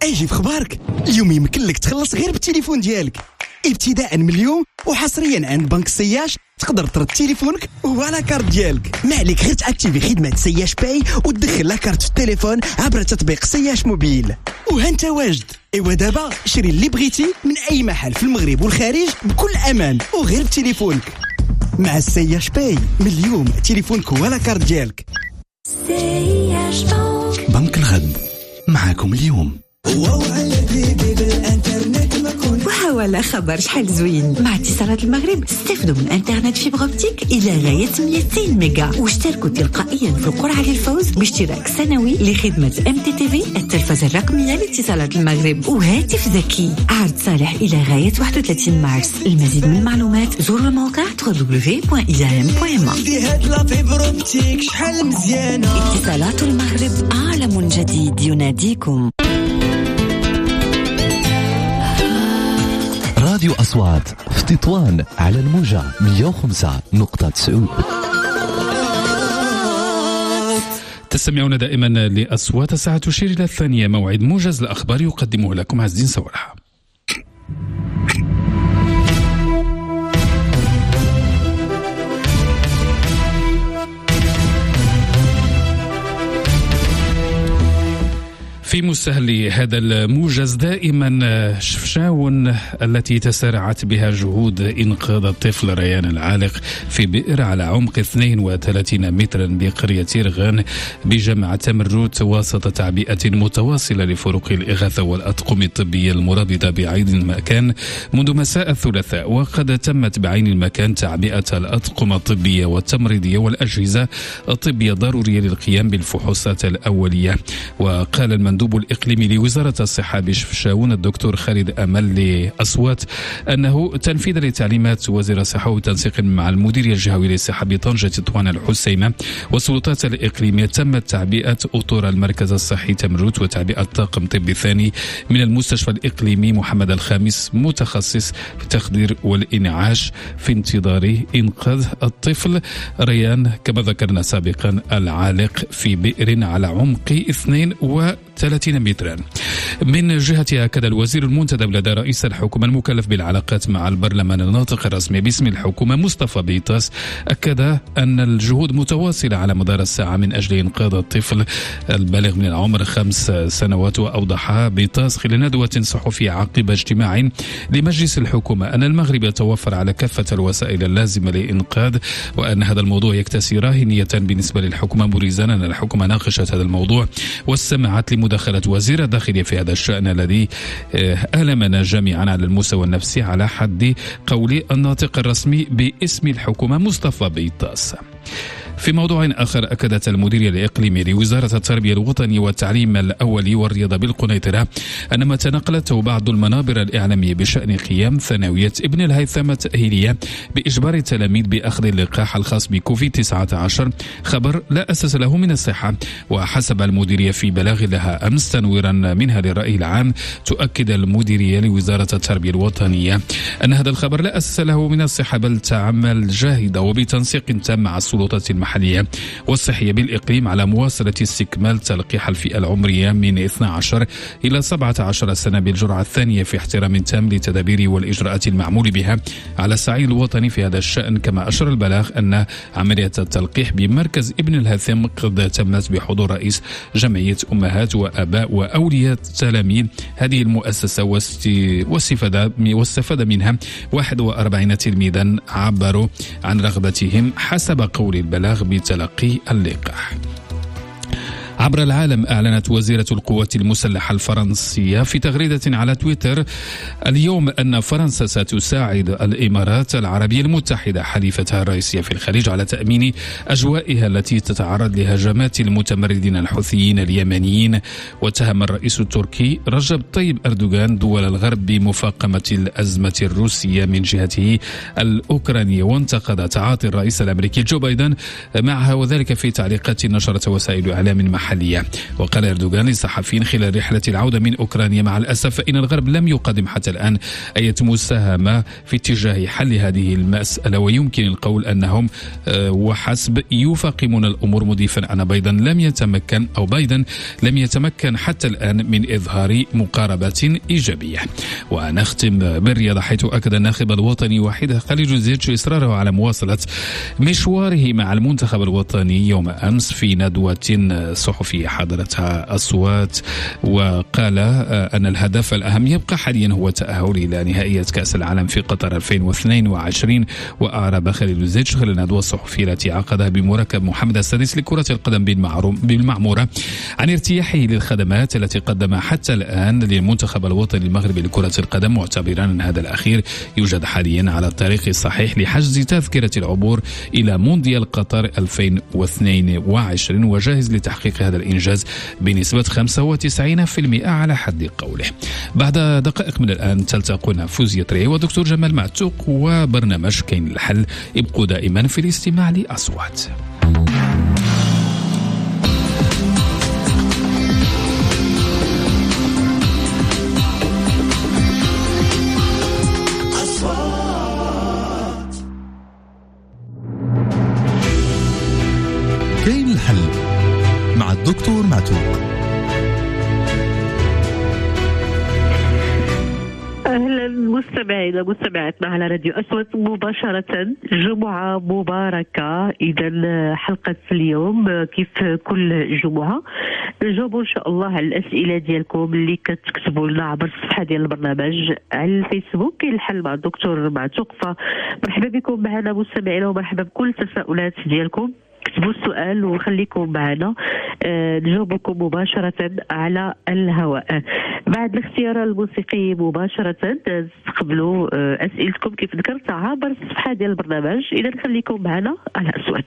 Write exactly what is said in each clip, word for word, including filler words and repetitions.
اجي في خبارك. اليوم يمكن لك تخلص غير بالتليفون ديالك ابتداء من اليوم، وحصريا عند بنك سياش تقدر ترد تليفونك وعلى كارت ديالك. ما عليك غير تاكتيفي خدمه سياش باي وتدخل لا كارت في التليفون عبر تطبيق سياش موبيل، وهانت واجد. ايوا دابا شري اللي بغيتي من اي محل في المغرب والخارج بكل امان وغير بتليفونك. مع السياش باي من اليوم تليفونك ولا كارت ديالك. سياش بنك، بنك الغد معاكم اليوم. وحاول خبر شحال زوين مع اتصالات المغرب. استفدوا من انترنت فيبر اوبتيك الى غايه مئتين ميجا، واشتركوا تلقائيا في القرعه للفوز باشتراك سنوي لخدمه ام تي تي في التلفزه الرقميه لاتصالات المغرب وهاتف ذكي. عرض صالح الى غايه واحد وثلاثين مارس. المزيد من المعلومات زوروا الموقع دبليو دبليو دبليو دوت إي إيه إم دوت إم. اتصالات المغرب، عالم جديد يناديكم. راديو أصوات في تطوان على الموجة مية وخمسة نقطة تسعود. تستمعون دائما لأصوات. الساعة تشير إلى الثانية، موعد موجز الأخبار يقدمه لكم عز الدين صورحة. في مستهل هذا الموجز دائما شفشاون التي تسارعت بها جهود إنقاذ الطفل ريان العالق في بئر على عمق اثنين وثلاثين مترا بقرية رغان بجامعة تمروت وسط تعبئة متواصلة لفرق الإغاثة والأطقم الطبية المرابطة بعين المكان منذ مساء الثلاثاء. وقد تمت بعين المكان تعبئة الأطقم الطبية والتمريضية والأجهزة الطبية الضرورية للقيام بالفحوصات الأولية. وقال المندوب الإقليمي لوزارة الصحة بشفشاون الدكتور خالد أمل لأصوات أنه تنفيذا لتعليمات وزير الصحة وتنسيق مع المديرية الجهوية للصحة بطنجة تطوان الحسيمة والسلطات الإقليمية تمت تعبئة أطور المركز الصحي تمروت وتعبئة طاقم طبي ثاني من المستشفى الإقليمي محمد الخامس متخصص في التخدير والإنعاش في انتظار إنقاذ الطفل ريان كما ذكرنا سابقا العالق في بئر على عمق اثنين وثلاثين مترا. من جهة أكد الوزير المنتدب لدى رئيس الحكومة المكلف بالعلاقات مع البرلمان الناطق الرسمي باسم الحكومة مصطفى بيطاس أكد أن الجهود متواصلة على مدار الساعة من أجل إنقاذ الطفل البالغ من العمر خمس سنوات. وأوضح بيطاس خلال ندوة صحفية عقب اجتماع لمجلس الحكومة أن المغرب يتوفر على كافة الوسائل اللازمة لإنقاذ، وأن هذا الموضوع يكتسي راهنية بالنسبة للحكومة، مريزا أن الحكومة ناقشت هذا الموضوع واستمعت لمداخلة وزير الداخلية في هذا الشأن الذي ألمنا جميعا على المستوى النفسي على حد قول الناطق الرسمي باسم الحكومة مصطفى بيطاس. في موضوع آخر أكدت المديرية الإقليمية لوزارة التربية الوطنية والتعليم الأولي والرياضة بالقنيطرة أن ما تناقلته بعض المنابر الإعلامية بشأن قيام ثانوية ابن الهيثم التأهيلية بإجبار التلاميذ بأخذ اللقاح الخاص بكوفيد تسعة عشر خبر لا أساس له من الصحة. وحسب المديرية في بلاغ لها أمس تنويرا منها للرأي العام، تؤكد المديرية لوزارة التربية الوطنية أن هذا الخبر لا أساس له من الصحة، بل تعمل جاهدة وبتنسيق تام مع السلطات المحلية والصحية بالإقليم على مواصلة استكمال تلقيح الفئة العمرية من اثني عشر إلى سبعة عشر سنة بالجرعة الثانية في احترام تام للتدابير والإجراءات المعمول بها على الصعيد الوطني في هذا الشأن. كما أشار البلاغ أن عملية التلقيح بمركز ابن الهيثم قد تمت بحضور رئيس جمعية أمهات وآباء وأولياء تلاميذ هذه المؤسسة، واستفاد واستفاد منها واحد وأربعين تلميذا عبروا عن رغبتهم حسب قول البلاغ بتلقي اللقاح. عبر العالم، أعلنت وزيرة القوات المسلحة الفرنسية في تغريدة على تويتر اليوم أن فرنسا ستساعد الإمارات العربية المتحدة حليفتها الرئيسية في الخليج على تأمين أجوائها التي تتعرض لهجمات المتمردين الحوثيين اليمنيين. واتهم الرئيس التركي رجب طيب أردوغان دول الغرب بمفاقمة الأزمة الروسية من جهته الأوكرانية، وانتقد تعاطي الرئيس الأمريكي جو بايدن معها، وذلك في تعليقات نشرت وسائل إعلام محلية المحلية. وقال أردوغان للصحفيين خلال رحلة العودة من أوكرانيا: مع الأسف فإن الغرب لم يقدم حتى الآن أي مساهمة في اتجاه حل هذه المسألة، ويمكن القول أنهم وحسب يفاقمون الأمور، مضيفا أن بايدن لم يتمكن أو بايدن لم يتمكن حتى الآن من إظهار مقاربة إيجابية. ونختم بالرياضة، حيث أكد الناخب الوطني وحيد خليلزيتش إصراره على مواصلة مشواره مع المنتخب الوطني يوم أمس في ندوة صحفية حضرتها أصوات، وقال أن الهدف الأهم يبقى حاليا هو التأهل إلى نهائية كأس العالم في قطر ألفين واثنين وعشرين. وأعرب خليلزيتش خلال الندوة الصحفية التي عقدها بمركب محمد السادس لكرة القدم بالمعمورة عن ارتياحه للخدمات التي قدمها حتى الآن للمنتخب الوطني المغربي لكرة القدم، معتبرا أن هذا الأخير يوجد حاليا على الطريق الصحيح لحجز تذكرة العبور إلى مونديال قطر ألفين واثنين وعشرين، وجاهز لتحقيق هذا الإنجاز بنسبة خمسة وتسعين بالمئة على حد قوله. بعد دقائق من الآن تلتقون فوزية تري ودكتور جمال معتوق وبرنامج كاين الحل. ابقوا دائما في الاستماع لأصوات. كاين الحل مع الدكتور معتوق. أهلا مستمعينا مستمعاتنا على راديو أصوات مباشرة. جمعة مباركة. إذا حلقة اليوم كيف كل جمعة نجاوبوا إن شاء الله على الأسئلة ديالكم اللي كتكتبوا لنا عبر الصفحة ديال البرنامج على الفيسبوك كاين الحل مع الدكتور معتوق. فمرحبا بكم معنا مستمعينا ومرحبا بكل التساؤلات ديالكم. اكتبوا السؤال وخليكم معنا آه نجاوبكم مباشرة على الهواء. بعد الاختيار الموسيقي مباشرة تستقبلوا آه أسئلتكم كيف ذكرت عبر الصفحة ديال البرنامج. إذا خليكم معنا على أصوات.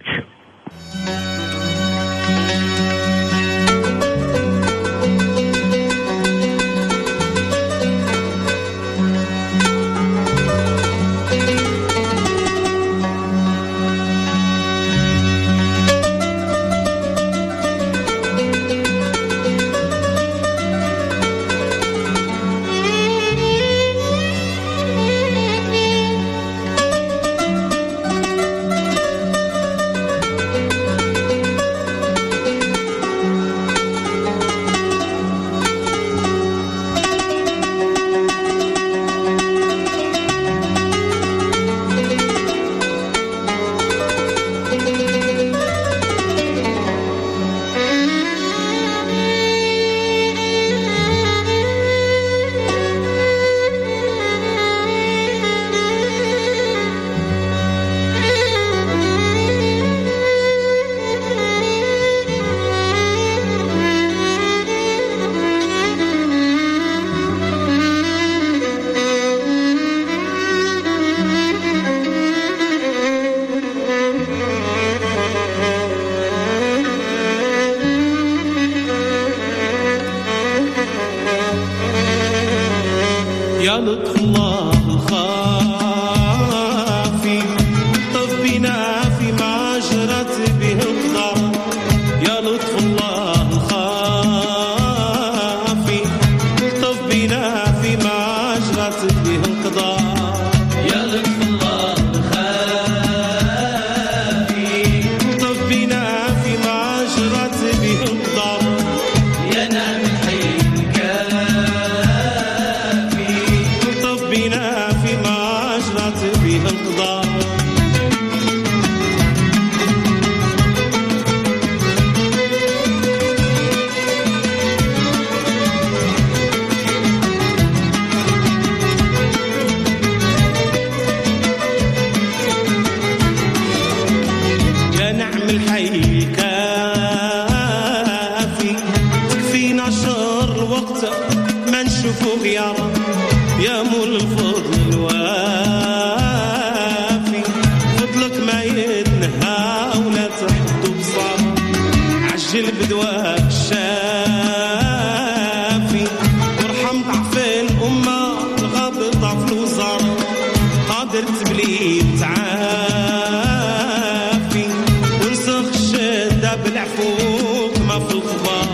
تعافي ونسخ الشدة بالعفوك ما في الخبار.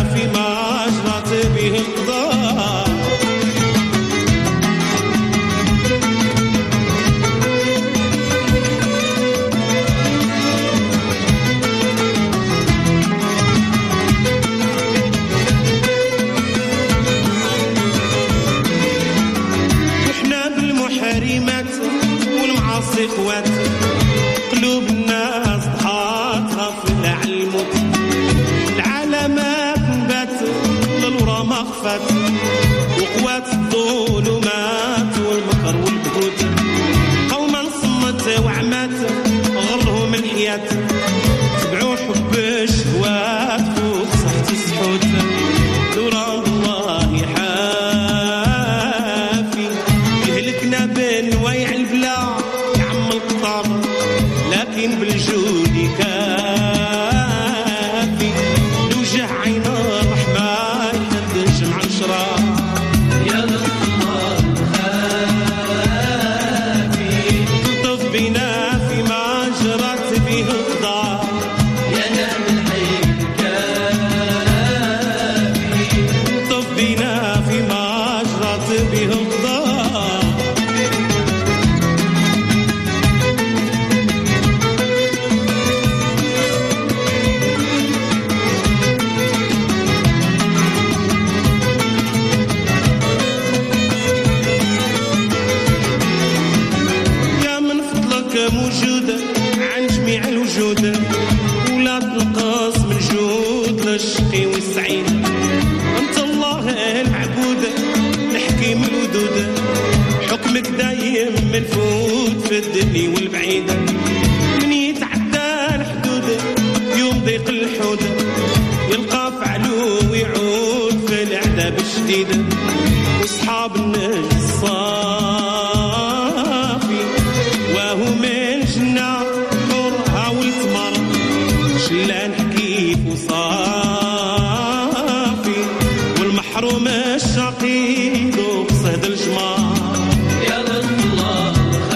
فيما أجرت به القضاء. اخوات قلوب الناس ضحاتها في الموت، العلامات نبات للورا ما خفات، وقوات الظلمات والمكر والبهوت، قوما صمت وعمات غرهم الحياة، تبعوا حب الشهوات فوق صحت السحوت، دوران الله حافي يهلكنا بالويع البلا لكن بالجود كافي، لوجه عين الرحمن يهدج مع الشرار. يا الله خافي طف بنا فيما جرت به القضاء، يا نعم الحي كافي طف بنا فيما جرت به القضاء. موجودة عن جميع الوجود، ولا تنقص من جود للشقي والسعيد، أنت الله المعبود الحكيم الودود، حكمك دايم منفوذ في الدنيا والبعيد، من يتعدى الحدود يوم ضيق الحود، يلقى فعلو ويعود في العذاب الشديد، واصحاب النجس صافي وهم الجنة حورها والثمر، شلان حكيف وصافي والمحروم الشقي ذوق صهد الجمار. يا الله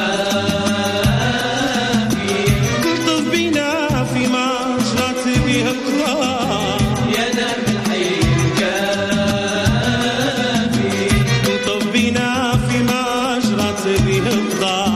خافي الطف بنا فيما جرت به القضاء، يا نعم الحي كافي الطف بنا فيما جرت به القضاء.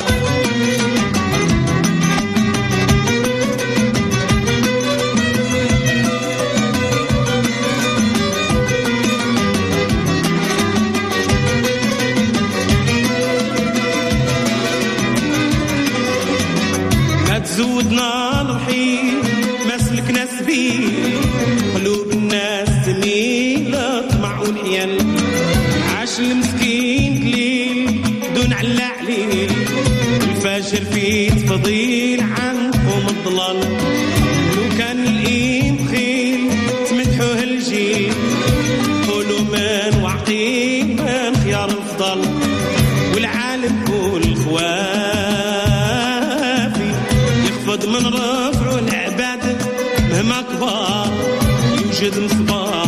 زودنا الرحيم ما سلكنا سبيل، قلوب الناس تميل طمع والحيل، عاش المسكين قليل دون علا عليل، الفجر في تفضيل عنكم الضلال، لو كان الإيم خيل تمدحوه الجيل، قولوا من وعقيل من خيار الفضل، والعالم كل خوافي من رفع العباد مهما كبار، يوجد مصباح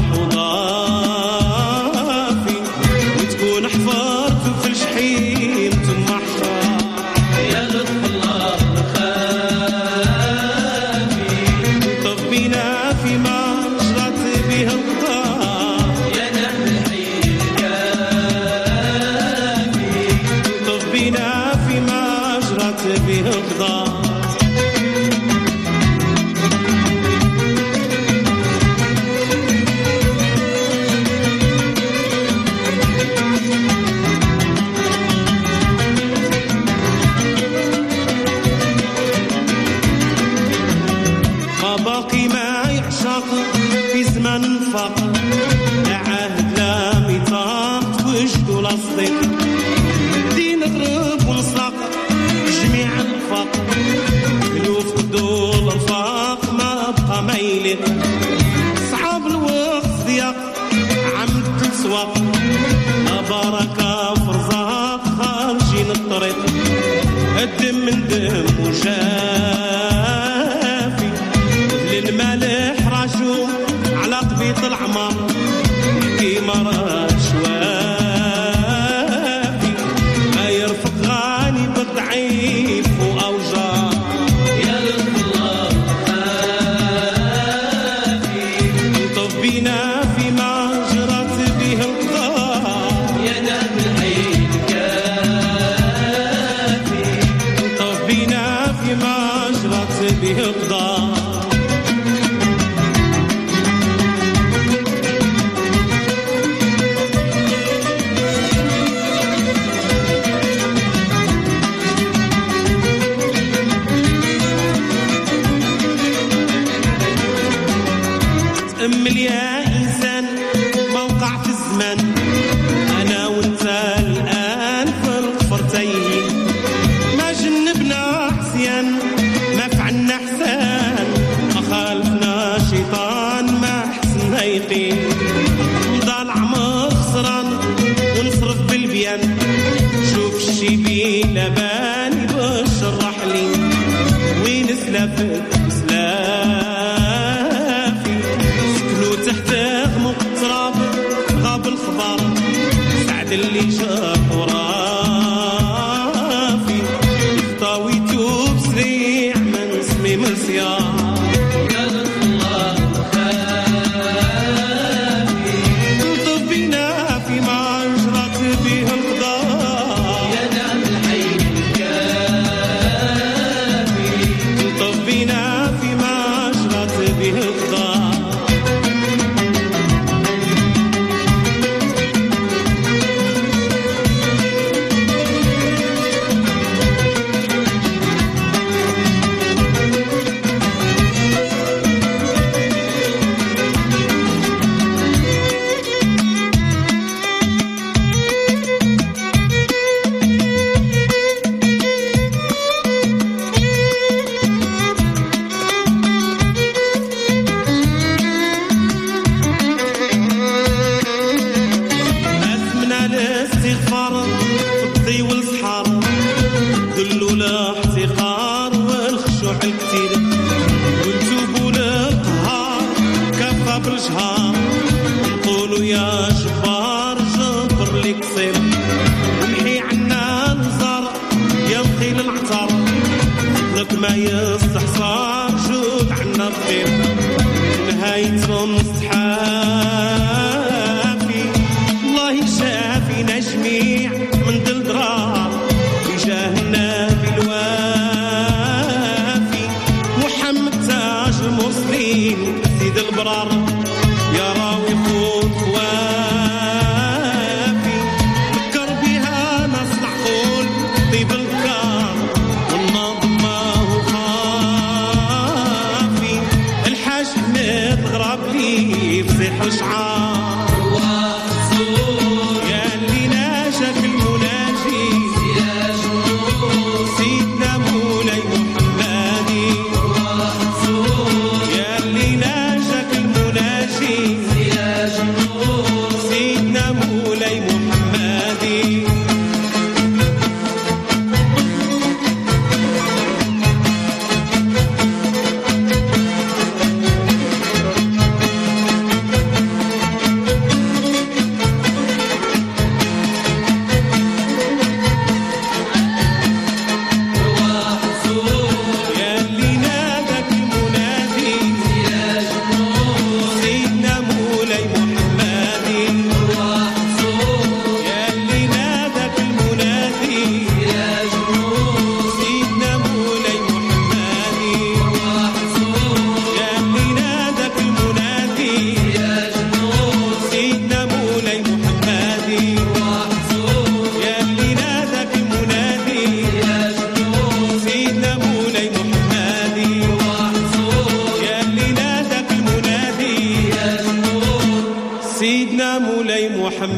وضافي، وتكون حفرت في الجحيم ثم حشار. يا لطف الله خافي طف بنا فيما جرت به القضاء، يا نعم الحي كافي طف بنا فيما جرت به القضاء. باقي ما يعشق في زمن الفقر، لا عهد لا ميثاق وجد ولا صديق، دين نضرب ونسرق جميع الفقر، الوف قدول الفاق ما بقى ما يليق، صعب الوقت ضيق عم تسوق، بركة فرزاق خارجين الطريق، الدم من دم وجافي، للمالح راشو على قبيط العمر، كيمرات شوافي ما يرفق غاني بالضعيف وأوجار. يا الله خافي طف بنا فيما جرت به القضاء يا دام الحين كافي انطف بنا فيما جرت به القضاء تأمل يا إنسان موقع في الزمان أنا وأنت الآن في القفرتين ما جنبنا عصيان ما فعلنا حسان ما خالفنا شيطان ما حسنا يقين مضى العمر خسران ونصرف بالبيان شوف الشيبي لباني بشرح لي وين سلافك سلافي سكنو تحت غمق التراب غاب الخبر سعد اللي شاف ورافي طاويتو بسريع من اسمي مرسيان ما يستحصار جود عنا الطيب نهايتهم صحافي الله يشافينا جميع من دلدرار بجاهنا بالوافي محمد تاج المرسلين سيد البرار يا راوي خود خوافي فكر بها نصنع قول طيب الكار وشعار يا اللي ناجك المناجي سيدنا مولاي محمدي يا اللي ناجك المناجي سيدنا مولاي محمدي سيدنا مولاي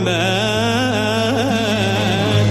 محمد.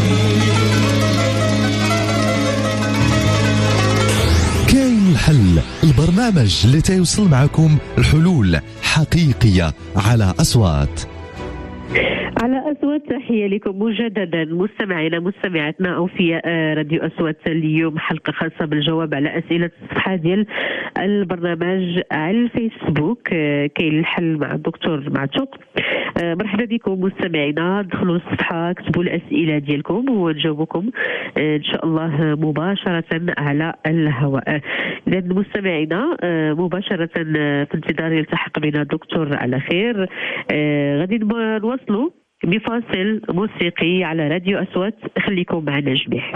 كاين الحل، البرنامج اللي تيوصل معكم الحلول حقيقية على أصوات على أصوات. تحية لكم مجددا مستمعينا مستمعاتنا أوفياء راديو أصوات. اليوم حلقة خاصة بالجواب على أسئلة الصفحة ديال البرنامج على الفيسبوك. كاين الحل مع الدكتور معتوق. مرحبا بكم مستمعينا، دخلوا الصفحة كتبوا الأسئلة ديالكم ونجاوبكم إن شاء الله مباشرة على الهواء. إذا مستمعينا مباشرة في انتظار يلتحق بنا الدكتور على خير. غادي نواصلوا بفاصل موسيقي على راديو أصوات، خليكم معنا جميع.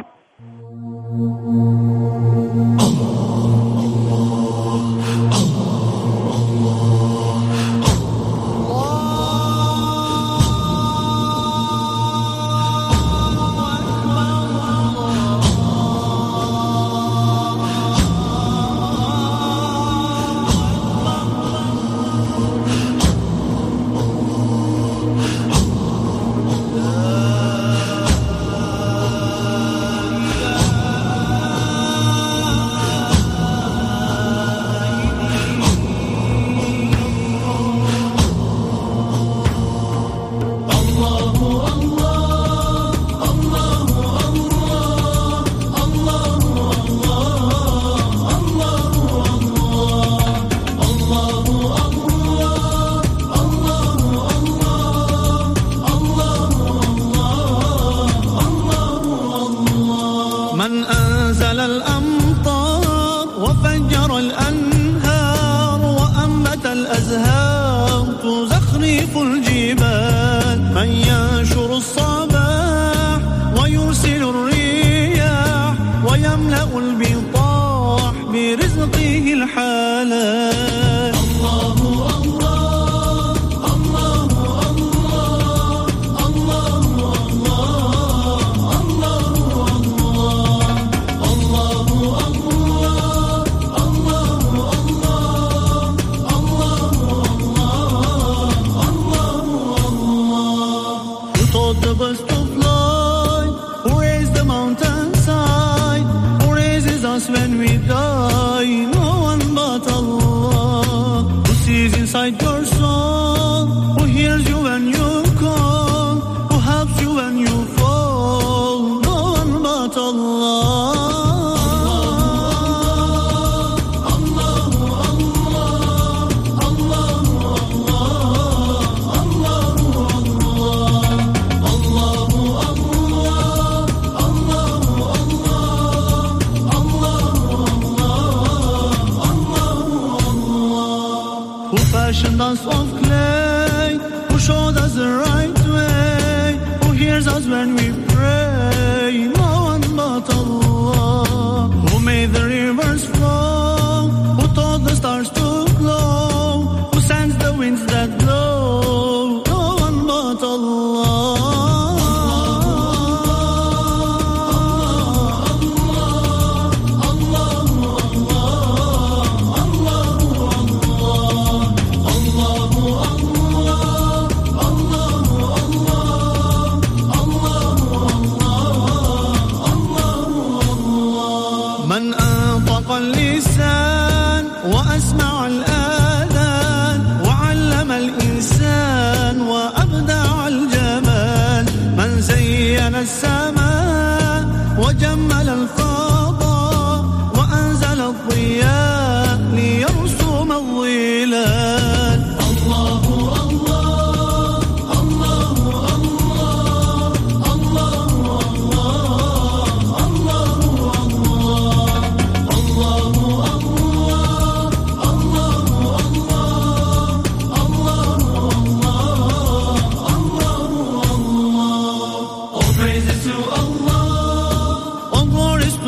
All glories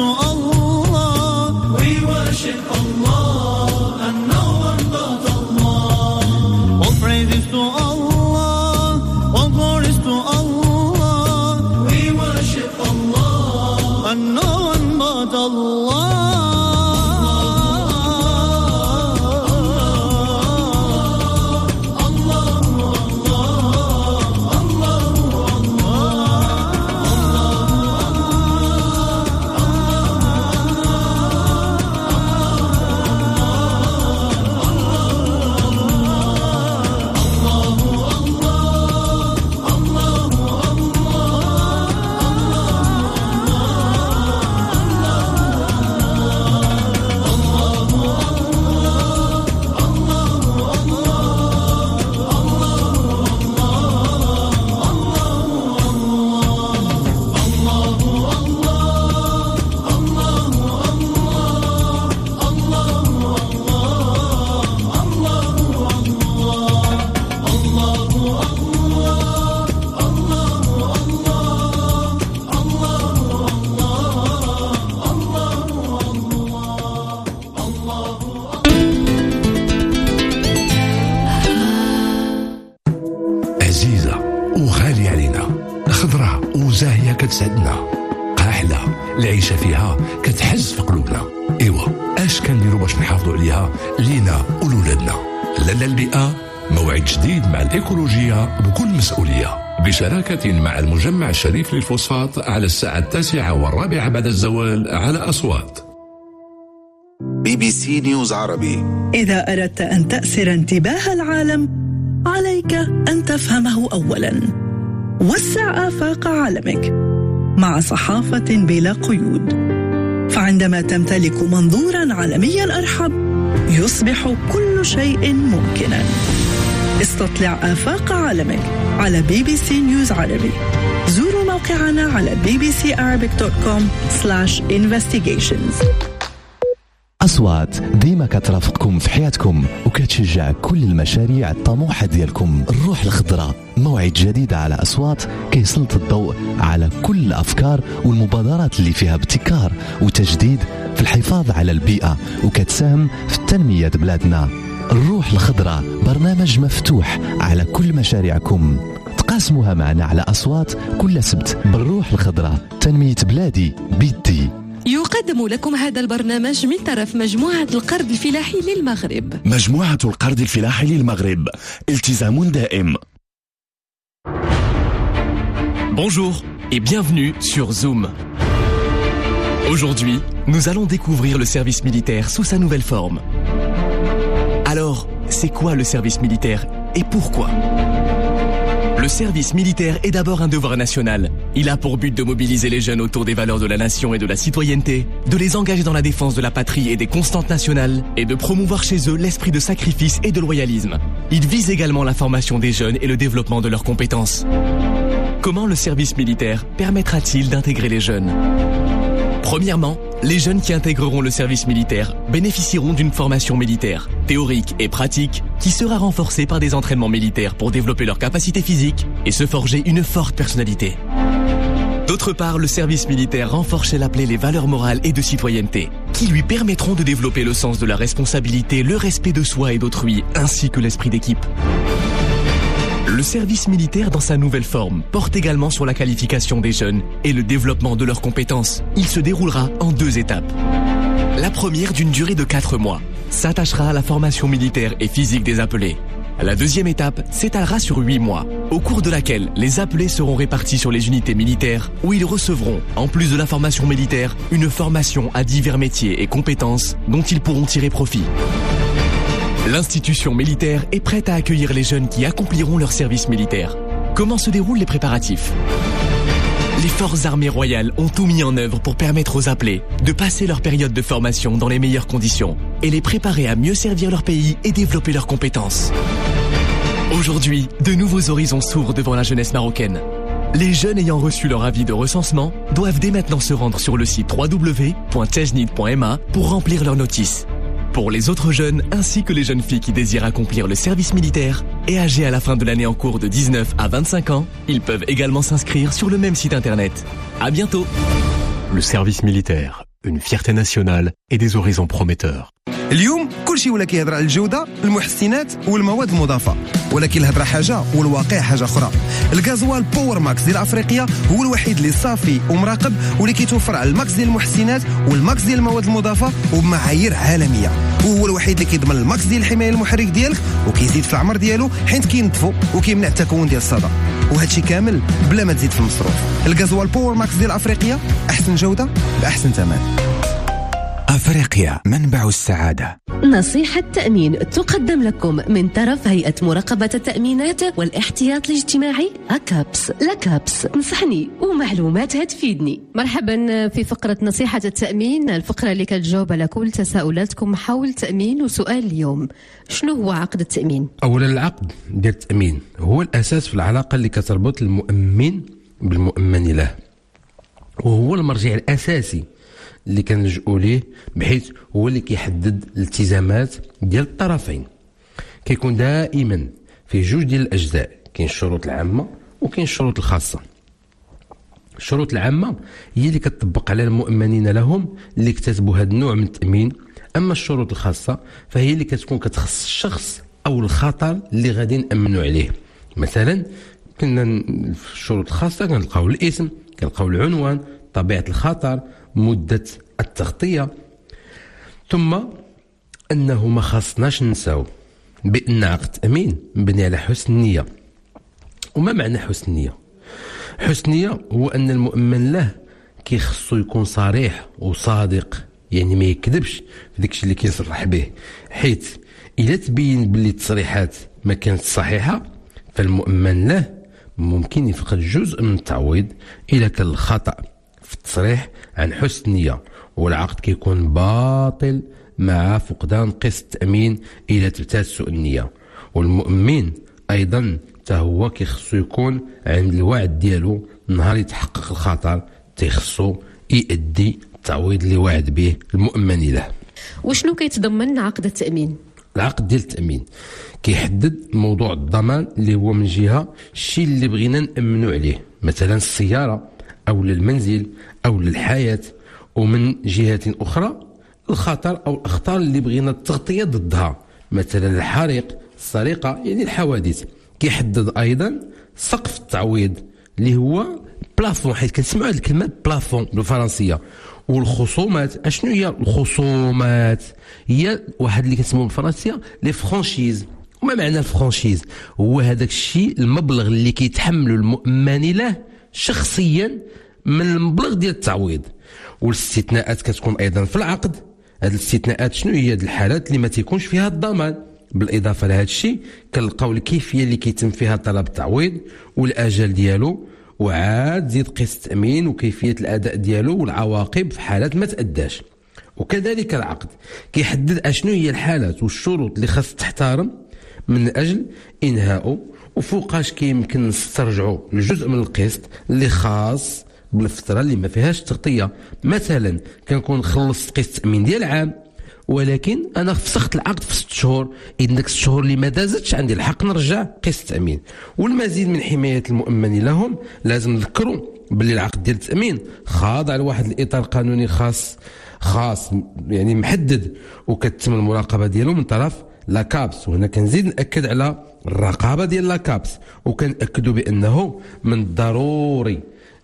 عزيزة وغالية علينا، خضراء وزاهية كتسعدنا، قاحلة العيشة فيها كتحز في قلوبنا. إيوا اش كنديرو باش نحافظوا عليها لينا ولولادنا؟ لالا البيئة موعد جديد مع الإيكولوجية بكل مسؤولية، بشراكة مع المجمع الشريف للفوسفات على الساعة التاسعة والرابعة بعد الزوال على أصوات. بي بي سي نيوز عربي. إذا أردت أن تأسر انتباه العالم عليك أن تفهمه أولاً. وسع آفاق عالمك مع صحافة بلا قيود، فعندما تمتلك منظوراً عالمياً أرحب يصبح كل شيء ممكناً. استطلع آفاق عالمك على بي بي سي نيوز عربي. زوروا موقعنا على بي بي سي أرابيك دوت كوم سلاش إنفستيجيشنز. أصوات ديما كترافقكم في حياتكم وكتشجع كل المشاريع الطموحة ديالكم. الروح الخضراء موعد جديد على أصوات كيسلط الضوء على كل الأفكار والمبادرات اللي فيها ابتكار وتجديد في الحفاظ على البيئة وكتساهم في التنمية بلادنا. الروح الخضراء برنامج مفتوح على كل مشاريعكم، تقاسموها معنا على أصوات كل سبت. بالروح الخضراء تنمية بلادي بيدي. يقدم لكم هذا البرنامج من طرف مجموعة القرض الفلاحي للمغرب. مجموعة القرض الفلاحي للمغرب، التزام دائم. Bonjour et bienvenue sur Zoom. Aujourd'hui, nous allons découvrir le service militaire sous sa nouvelle forme. Alors, c'est quoi le service militaire et pourquoi ? Le service militaire est d'abord un devoir national. Il a pour but de mobiliser les jeunes autour des valeurs de la nation et de la citoyenneté, de les engager dans la défense de la patrie et des constantes nationales, et de promouvoir chez eux l'esprit de sacrifice et de loyalisme. Il vise également la formation des jeunes et le développement de leurs compétences. Comment le service militaire permettra-t-il d'intégrer les jeunes ? Premièrement, les jeunes qui intégreront le service militaire bénéficieront d'une formation militaire, théorique et pratique, qui sera renforcée par des entraînements militaires pour développer leurs capacités physiques et se forger une forte personnalité. D'autre part, le service militaire renforce chez l'appelé les valeurs morales et de citoyenneté, qui lui permettront de développer le sens de la responsabilité, le respect de soi et d'autrui, ainsi que l'esprit d'équipe. Le service militaire dans sa nouvelle forme porte également sur la qualification des jeunes et le développement de leurs compétences. Il se déroulera en deux étapes. La première, d'une durée de quatre mois, s'attachera à la formation militaire et physique des appelés. La deuxième étape s'étalera sur huit mois, au cours de laquelle les appelés seront répartis sur les unités militaires où ils recevront, en plus de la formation militaire, une formation à divers métiers et compétences dont ils pourront tirer profit. L'institution militaire est prête à accueillir les jeunes qui accompliront leur service militaire. Comment se déroulent les préparatifs ? Les forces armées royales ont tout mis en œuvre pour permettre aux appelés de passer leur période de formation dans les meilleures conditions et les préparer à mieux servir leur pays et développer leurs compétences. Aujourd'hui, de nouveaux horizons s'ouvrent devant la jeunesse marocaine. Les jeunes ayant reçu leur avis de recensement doivent dès maintenant se rendre sur le site w w w point tejnid point m a pour remplir leur notice. Pour les autres jeunes, ainsi que les jeunes filles qui désirent accomplir le service militaire et âgés à la fin de l'année en cours de dix-neuf à vingt-cinq ans, ils peuvent également s'inscrire sur le même site internet. À bientôt. Le service militaire, une fierté nationale et des horizons prometteurs. اليوم كل شيء ولا كيهضر على الجودة المحسنات والمواد المضافة، ولكن الهضرة حاجة والواقع حاجة أخرى. الغازوال باور ماكس ديال أفريقيا هو الوحيد اللي صافي ومراقب واللي كيتوفر على الماكس ديال المحسنات والماكس ديال المواد المضافة وبمعايير عالمية، وهو الوحيد اللي كيضمن الماكس ديال الحماية المحرك ديالك وكيزيد في العمر ديالو حيت كينظفو وكيمنع التكون ديال الصدى، وهادشي كامل بلا ما تزيد في المصروف. الغازوال باور ماكس ديال أفريقيا أحسن جودة بأحسن ثمن. أفريقيا منبع السعادة. نصيحة تأمين تقدم لكم من طرف هيئة مراقبة التأمينات والاحتياط الاجتماعي أكابس. لكابس نصحني ومعلومات هتفيدني. مرحبا في فقرة نصيحة التأمين، الفقرة اللي كتجاوب على كل تساؤلاتكم حول التأمين. وسؤال اليوم، شنو هو عقد التأمين؟ أولا العقد ديال التأمين هو الأساس في العلاقة اللي كتربط المؤمن بالمؤمن له، وهو المرجع الأساسي اللي كنلجؤوا ليه، بحيث هو اللي كيحدد الالتزامات ديال الطرفين. كيكون دائما في جوج ديال الاجزاء، كاين الشروط العامه وكاين الشروط الخاصه. الشروط العامه هي اللي كتطبق على المؤمنين لهم اللي اكتسبوا هذا النوع من التامين. اما الشروط الخاصه فهي اللي كتكون كتخص الشخص او الخطر اللي غادي نامنوا عليه. مثلا كنا في الشروط الخاصه كنلقاو الاسم، كنلقاو العنوان، طبيعه الخطر، مده التغطيه. ثم انه ما خاصناش ننساو بان عقد التامين مبني على حسن النيه. وما معنى حسن النيه؟ حسن النيه هو ان المؤمن له كيخصو يكون صريح وصادق، يعني ما يكذبش في داكشي اللي كيصرح به، حيث الا تبين باللي التصريحات ما كانت صحيحه فالمؤمن له ممكن يفقد جزء من التعويض الا كان الخطا في التصريح عن حسن النيه، والعقد كيكون باطل مع فقدان قسط التامين الا تبتات سوء النيه. والمؤمن ايضا حتى هو كيخصو يكون عند الوعد ديالو نهار يتحقق الخطر تيخصو يؤدي التعويض اللي وعد به المؤمن له. وشنو كيتضمن عقد التامين؟ العقد ديال التامين كيحدد موضوع الضمان اللي هو من جهه الشيء اللي بغينا نامنوا عليه، مثلا السياره او المنزل او الحياه، ومن جهه اخرى الخطر او الاخطار اللي بغينا التغطيه ضدها، مثلا الحريق، السرقه، يعني الحوادث. كيحدد ايضا سقف التعويض اللي هو بلافون، حيت كنسمعوا هذه الكلمه بلافون بالفرنسيه. والخصومات، اشنو هي الخصومات؟ هي واحد اللي كنسموه بالفرنسيه لي فرانشيز. وما معنى الفرانشيز؟ هو هذاك الشيء المبلغ اللي كيتحمله المؤمن له شخصيا من المبلغ ديال التعويض. والاستثناءات كتكون ايضا في العقد. هذه الاستثناءات شنو هي؟ هذه الحالات اللي ما تيكونش فيها الضمان. بالاضافه لهذا الشيء كنلقاو الكيفيه اللي كيتم فيها طلب التعويض والاجل ديالو، وعاد زيد قسط التامين وكيفيه الاداء ديالو والعواقب في حالات ما تاداش. وكذلك العقد كيحدد اشنو هي الحالات والشروط اللي خاص تحترم من اجل انهائه، وفوقاش كيمكن نسترجعوا الجزء من القسط اللي خاص بالفتره اللي ما فيهاش تغطيه. مثلا كنكون خلصت قسط التامين ديال عام، ولكن انا فسخت العقد في ست شهور، اذا داك ست شهور اللي ما دازتش عندي الحق نرجع قسط التامين. والمزيد من حمايه المؤمن لهم لازم نذكروا باللي العقد ديال التامين خاضع لواحد الاطار قانوني خاص خاص يعني محدد، وكتتم المراقبه ديالو من طرف لاكابس. وهنا كنزيد ناكد على الرقابه ديال لاكابس، وكنأكدوا بانه من الضروري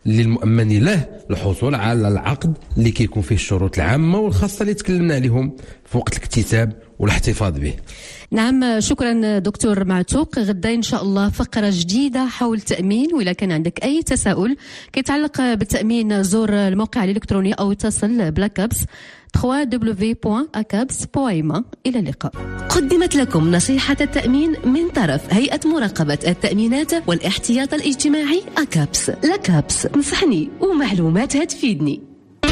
للمؤمن له الحصول على العقد اللي كيكون فيه الشروط العامه والخاصه اللي تكلمنا عليهم في وقت الاكتتاب والاحتفاظ به. نعم، شكرا دكتور معتوق. غدا ان شاء الله فقره جديده حول التامين، واذا كان عندك اي تساؤل كيتعلق بالتامين زور الموقع الالكتروني او اتصل بلاكابس دبليو دبليو دبليو بوان اكابس بوان ام. الى اللقاء. قدمت لكم نصيحة التأمين من طرف هيئة مراقبة التأمينات والاحتياط الاجتماعي أكابس. لكابس، نصحني ومعلومات هتفيدني.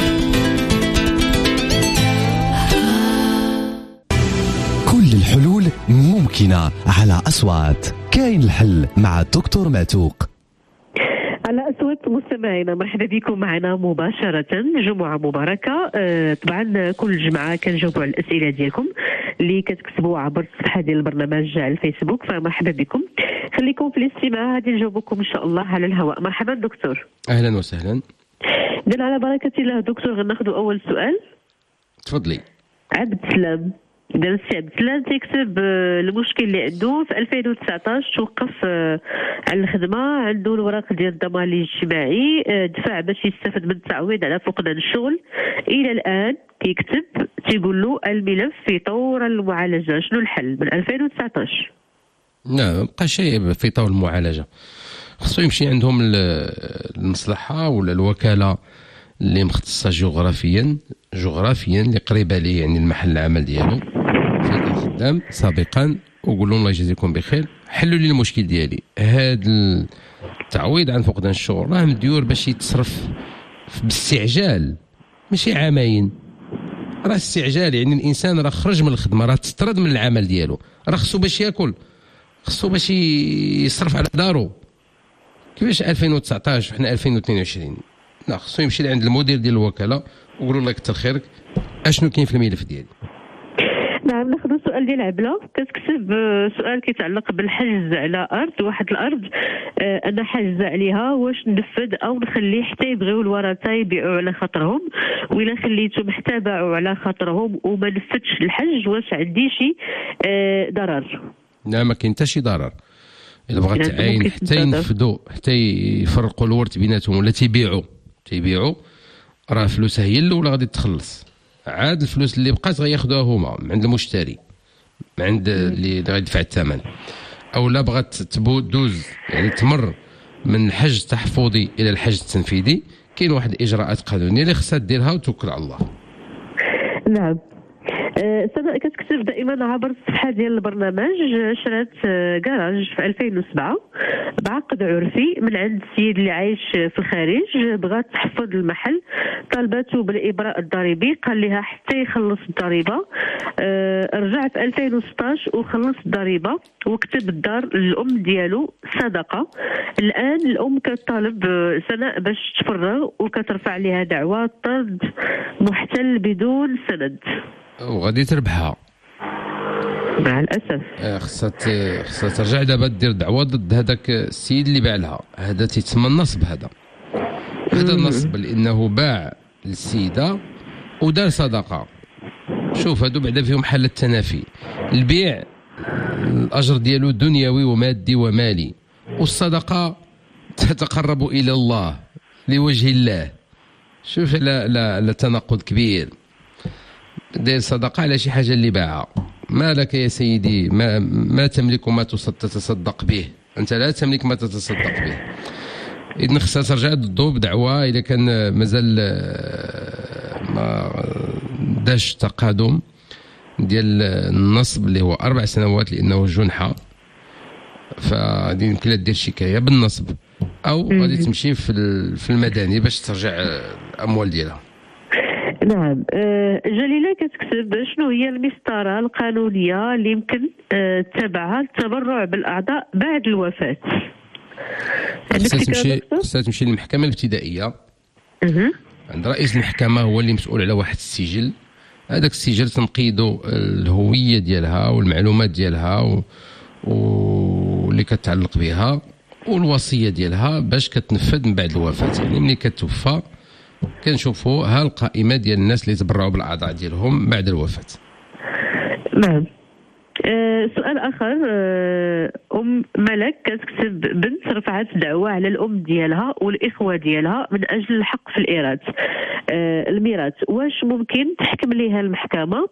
كل الحلول ممكنة على أصوات. كاين الحل مع الدكتور معتوق. على أصوات مستمعينا، مرحبا بكم معنا مباشرة. جمعة مباركة. أه طبعا كل جمعة كنجاوبوا على الأسئلة ديالكم اللي كتكتبوا عبر الصفحة ديال البرنامج على الفيسبوك، فمرحبا بكم. خليكم في الاستماع، غادي نجاوبكم إن شاء الله على الهواء. مرحبا دكتور. أهلا وسهلا. إذن على بركة الله دكتور غناخذوا أول سؤال. تفضلي. عبد السلام. إذا السي عبد السلام تيكتب المشكل اللي عنده في ألفين وتسعطاش توقف عن الخدمة، عنده الوراق ديال الضمان الاجتماعي، دفع باش يستفد من التعويض على فقدان الشغل. إلى الآن كيكتب تيقول له الملف في طور المعالجة، شنو الحل من ألفين وتسعطاش؟ لا بقى شيء في طور المعالجة، خصو يمشي عندهم المصلحة ولا الوكالة اللي مختصة جغرافيا جغرافيا اللي قريبة ليه، يعني المحل العمل ديالو فين خدام سابقا، وقول لهم الله يجزيكم بخير، حلوا لي المشكل ديالي. هذا التعويض عن فقدان الشغل راه مديور باش يتصرف باستعجال، ماشي عامين. راه استعجال يعني الانسان راه خرج من الخدمه، راه تطرد من العمل ديالو، راه خصو باش ياكل، خصو باش يصرف على دارو. كيفاش ألفين وتسعطاش وحنا ألفين واثنين وعشرين؟ لا، خصو يمشي لعند المدير ديال الوكاله ويقول له الله يكثر خيرك اشنو كاين في الملف ديالي. نعم ناخذ السؤال ديال عبله. كتكتب سؤال كيتعلق بالحجز على ارض واحد الارض انا حاجزه عليها، واش ننفذ او نخليه حتى يبغيو الورثه يبيعوا على خاطرهم، وإلا خليتهم حتى باعوا على خاطرهم وما نفذتش الحج واش عندي شي ضرر؟ لا ما كاين حتى شي ضرر. الا بغات تعاين حتى ينفذوا حتى يفرقوا الورث بيناتهم ولا تيبيعوا تيبيعوا راه فلوسها هي الاولى غادي تخلص، عاد الفلوس اللي بقات غياخذوها هما من عند المشتري من عند اللي غادي يدفع الثمن. او لا بغات تدوز يعني تمر من الحجز التحفظي الى الحجز التنفيذي، كاين واحد الاجراءات قانونيه اللي خصها ديرها وتوكل على الله. نعم. أه سنة كتكتب دائما عبر الصفحة ديال البرنامج شرات كراج في ألفين وسبعة بعقد عرفي من عند السيد اللي عايش في الخارج، بغات تحفظ المحل، طالبته بالإبراء الضريبي، قال لها حتى يخلص الضريبة. أه رجع في ألفين وستطاش وخلص الضريبة وكتب الدار للأم ديالو صدقة. الآن الأم كتطالب سناء باش تفرغ وكترفع عليها دعوى طرد محتل بدون سند وغادي تربحها مع الاسف. خصها خصها ترجع دابا دير دعوه ضد هذاك السيد اللي باع لها. هذا تيتسمى النصب. هذا هذا النصب لانه باع للسيده ودار صدقه. شوف هادو بعدا فيهم حاله التنافي. البيع الاجر ديالو دنيوي ومادي ومالي، والصدقه تتقرب الى الله لوجه الله. شوف لا لا, لا تناقض كبير. دير صدقة على شي حاجة اللي باعها. ما لك يا سيدي ما, ما تملك ما تتصدق به، أنت لا تملك ما تتصدق به. إذن خصها ترجع ضده بدعوة إذا كان مازال ما داش تقادم ديال النصب اللي هو أربع سنوات لأنه جنحة، فغادي يمكن لها دير شكاية بالنصب أو غادي تمشي في المدني باش ترجع الأموال ديالها. نعم. جليلة كتكتب شنو هي المسطرة القانونية اللي يمكن تتبعها التبرع بالأعضاء بعد الوفاة؟ خصها تمشي خصها تمشي للمحكمة الابتدائية. عند رئيس المحكمة هو اللي مسؤول على واحد السجل. هذاك السجل تنقيدوا الهوية ديالها والمعلومات ديالها و... واللي كتعلق بها والوصية ديالها باش كتنفذ من بعد الوفاة. يعني ملي كتوفى كنشوفوا ها القائمه ديال الناس اللي تبرعوا بالاعضاء ديالهم بعد الوفاه. نعم. أه سؤال اخر. أه ام ملك كتكتب بنت رفعت دعوى على الام ديالها والاخوه ديالها من اجل الحق في الإيراد أه الميراث، واش ممكن تحكم ليها المحكمه؟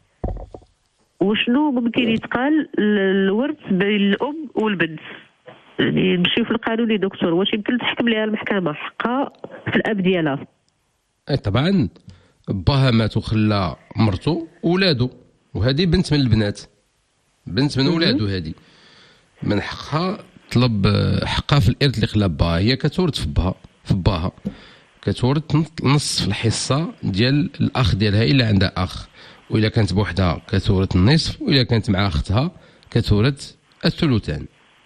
وشنو ممكن يتقال الورث بين الام والبنت؟ يعني نمشيو في القانون يا دكتور، واش يمكن تحكم ليها المحكمه حقها في الاب ديالها؟ اي طبعا. باها مات وخلى مرته وولادو، وهذه بنت من البنات، بنت من ولادو، هذه من حقها طلب حقها في الارث اللي خلى باها. هي كتورث في باها في باها كتورث نص في الحصه ديال الاخ ديالها الا عندها اخ، واذا كانت بوحدها كتورث النصف، واذا كانت مع اختها كتورث الثلثان.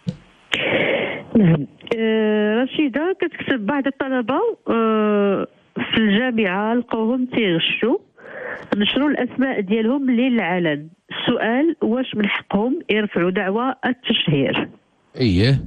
نعم. آه رشيدة كتكتب بعض الطلبة آه في الجامعة لقوهم تيغشوا نشروا الأسماء ديالهم للعلن. السؤال واش من حقهم يرفعوا دعوى التشهير؟ اييه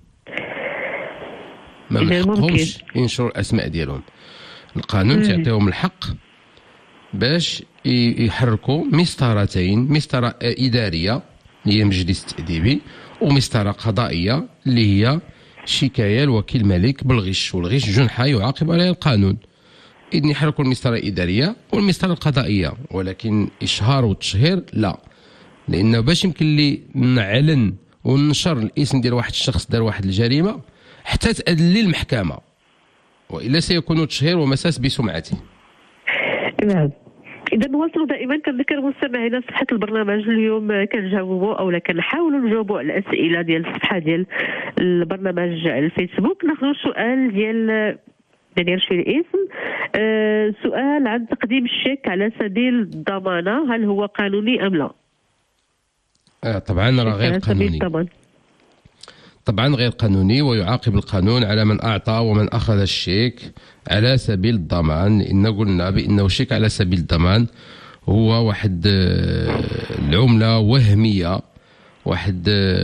ما من حقهمش ينشروا الأسماء ديالهم. القانون تعطيهم الحق باش يحركوا مسطرتين، مسطرة إدارية اللي هي مجلس التأديبي، ومسطرة قضائية اللي هي شكاية الوكيل الملك بالغش، والغش جنحة يعاقب عليها القانون. إذن يحركوا المسطرة الإدارية والمسطرة القضائية، ولكن إشهار والتشهير لا، لأنه باش يمكن لي نعلن وننشر الاسم ديال واحد الشخص دار واحد الجريمة حتى تأدلي المحكمة، وإلا سيكون تشهير ومساس بسمعته. نعم. إذا نواصلوا دائما كنذكر مستمعينا صفحة البرنامج اليوم كنجاوبوا أو كنحاولوا نجاوبوا على الأسئلة ديال الصفحة ديال البرنامج على الفيسبوك. ناخذوا السؤال ديال دانيال شوي الاسم. أه سؤال عن تقديم الشيك على سبيل الضمانة، هل هو قانوني أم لا؟ آه طبعا راه غير قانوني. طبعا غير قانوني، ويعاقب القانون على من أعطى ومن أخذ الشيك على سبيل الضمان، لأن قلنا بأنه الشيك على سبيل الضمان هو واحد العملة وهمية، واحد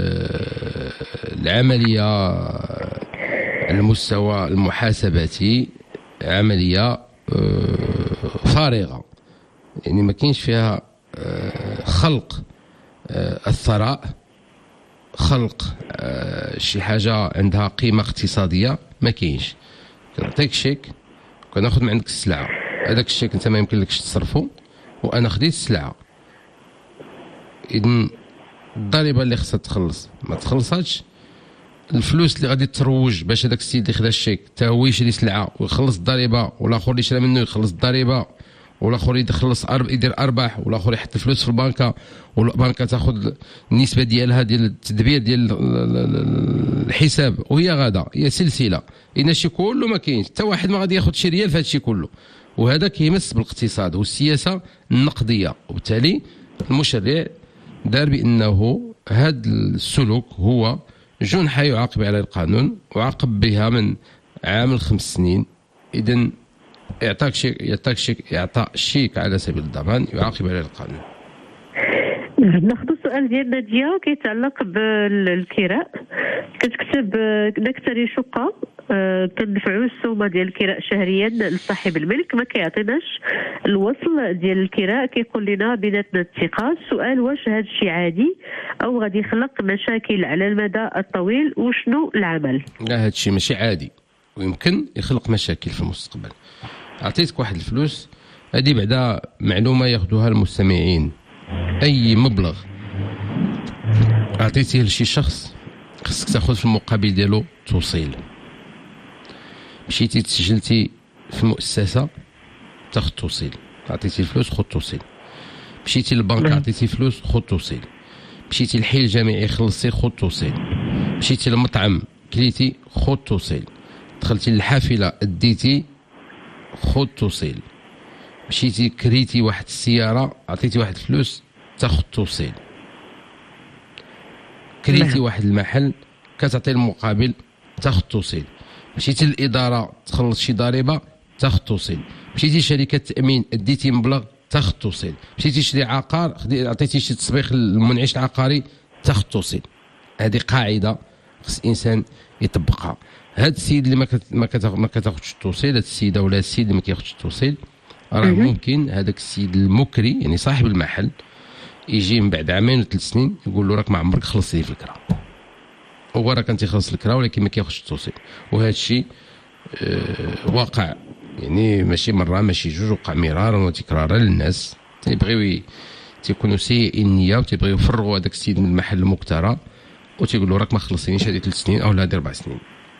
العملية على المستوى المحاسباتي عملية فارغة، يعني ما كاينش فيها خلق الثراء، خلق شي حاجة عندها قيمة اقتصادية، ما كاينش. كنعطيك شيك كناخذ من عندك السلعة، هذاك الشيك انت ما يمكنلكش تصرفه وانا خديت السلعة، اذن الضريبة اللي خصها تخلص ما تخلصاتش، الفلوس اللي غادي تروج باش هذاك السيد اللي خدا الشيك تا هو يشري سلعة ويخلص الضريبة، والاخر اللي شرا منه يخلص الضريبة، والاخر يخلص يدير ارباح، والاخر يحط الفلوس في البنكه والبنكه تاخذ النسبه ديالها ديال التدبير ديال الحساب، وهي غادا هي سلسله. ان الشيء كله ما كاينش حتى واحد ما غادي ياخذ شي ريال في هذا الشيء كله، وهذا كيمس بالاقتصاد والسياسه النقديه. وبالتالي المشرع دار بانه هذا السلوك هو جنحه يعاقب عليه القانون، وعاقب بها من عام الخمس سنين. اذا يعطاك شيك يعطاك شيك يعطى شيك على سبيل الضمان يعاقب عليه القانون. ناخذ السؤال ديال ناديه كيتعلق بالكراء. كتكتب نكتري شقه كندفعوا السومه ديال الكراء شهريا لصاحب الملك، ما كيعطيناش الوصل ديال الكراء، كيقول لنا بيناتنا اتقاد. السؤال واش هذا الشيء عادي او غادي يخلق مشاكل على المدى الطويل وشنو العمل؟ لا، هذا الشيء ماشي عادي ويمكن يخلق مشاكل في المستقبل. عطيتك واحد الفلوس، هذه بعدا معلومه ياخذوها المستمعين، اي مبلغ عطيتيه لشي شخص خصك تاخذ في المقابل ديالو توصيل. مشيتي تسجلتي في مؤسسه تاخذ توصيل، عطيتي الفلوس خذ توصيل. مشيتي للبنك عطيتي فلوس خذ توصيل. مشيتي للحي الجامعي خلصتي خذ توصيل. مشيتي للمطعم كليتي خذ توصيل. دخلتي للحافله اديتي خذ توصيل. مشيتي كريتي واحد السياره عطيتي واحد الفلوس تاخذ توصيل. كريتي واحد المحل كتعطي المقابل تاخذ توصيل. مشيتي للاداره تخلص شي ضريبه تاخذ توصيل. مشيتي شركه تامين اديتي مبلغ تاخذ توصيل. مشيتي تشري عقار عطيتي شي تسبيق للمنعش العقاري تاخذ توصيل. هذه قاعده خص الانسان يطبقها. هذا السيد اللي ما ما ما كتاخذش التوصيل، هذا السيده ولا السيد اللي ما كياخذش التوصيل، راه ممكن هذاك السيد المكري يعني صاحب المحل يجي من بعد عامين وثلاث سنين يقول له راك ما عمرك خلصتي في الكرا، هو راه كان تيخلص الكرا ولكن ما كياخذش التوصيل. وهذا الشيء آه واقع، يعني ماشي مره ماشي جوج، وقع مرارا وتكرارا للناس تيبغيو تيكونوا سيئي النيه وتيبغيو يفرغوا هذاك السيد من المحل المكترى وتيقول له راك ما خلصتينيش هذه ثلاث سنين او هذه اربع سنين.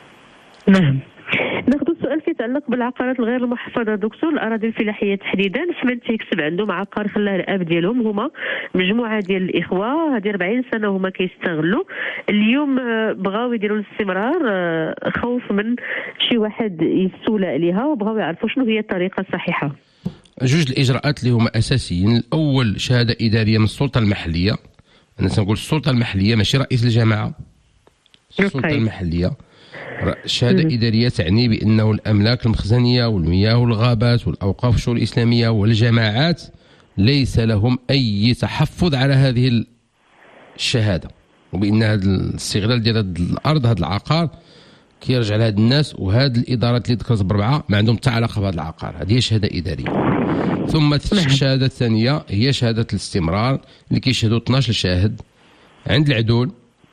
نعم. ناخذ السؤال كيتعلق بالعقارات الغير المحفظه دكتور، الاراضي الفلاحيه تحديدا. فمن تيكسب عندهم عقار خلاه الاب ديالهم، هما مجموعه ديال الاخوه هذه أربعين سنه هما كيستغلوا. اليوم بغاو يديروا الاستمرار خوف من شي واحد يستولى عليها، وبغاو يعرفوا شنو هي الطريقه الصحيحه. جوج الاجراءات اللي هما اساسيين. الاول شهاده اداريه من السلطه المحليه. انا تنقول السلطه المحليه ماشي رئيس الجماعه، السلطه المحليه. الشهادة الإدارية تعني بأنه الأملاك المخزنية والمياه والغابات والأوقاف والشؤون الإسلامية والجماعات ليس لهم أي تحفظ على هذه الشهادة، وبأن هذا الاستغلال ديال هذه الأرض هذا العقار كيرجع لهاد الناس، وهاد الإدارات اللي ذكرت بربعة ما عندهم حتى علاقة بهذا العقار. هذه هي شهادة إدارية. ثم الشهادة الثانية هي شهادة الاستمرار اللي كيشهدوا اثناش شاهد عند العدول،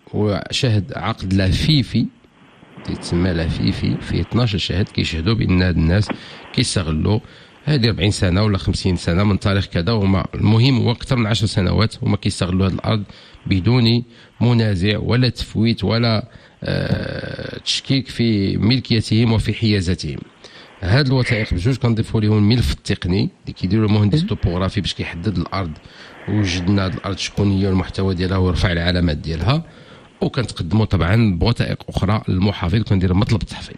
وشهد عقد لافيفي تسمى لافيفي فيه اثناش شاهد كيشهدوا بان هاد الناس كيستغلوا هذه أربعين سنه ولا خمسين سنه من تاريخ كذا، وما المهم هو اكثر من عشر سنوات هما كيستغلوا هذه الارض بدون منازع ولا تفويت ولا آه تشكيك في ملكيتهم وفي حيازتهم. هاد الوثائق بجوج كنضيفوا لهم الملف التقني اللي كيديروا المهندس توبوغرافي باش كيحدد الارض وجدنا هاد الارض شكون هي والمحتوى ديالها ويرفع العلامات ديالها، وكنتقدموا طبعا بوثائق اخرى للمحافظ كندير مطلب التحفيظ.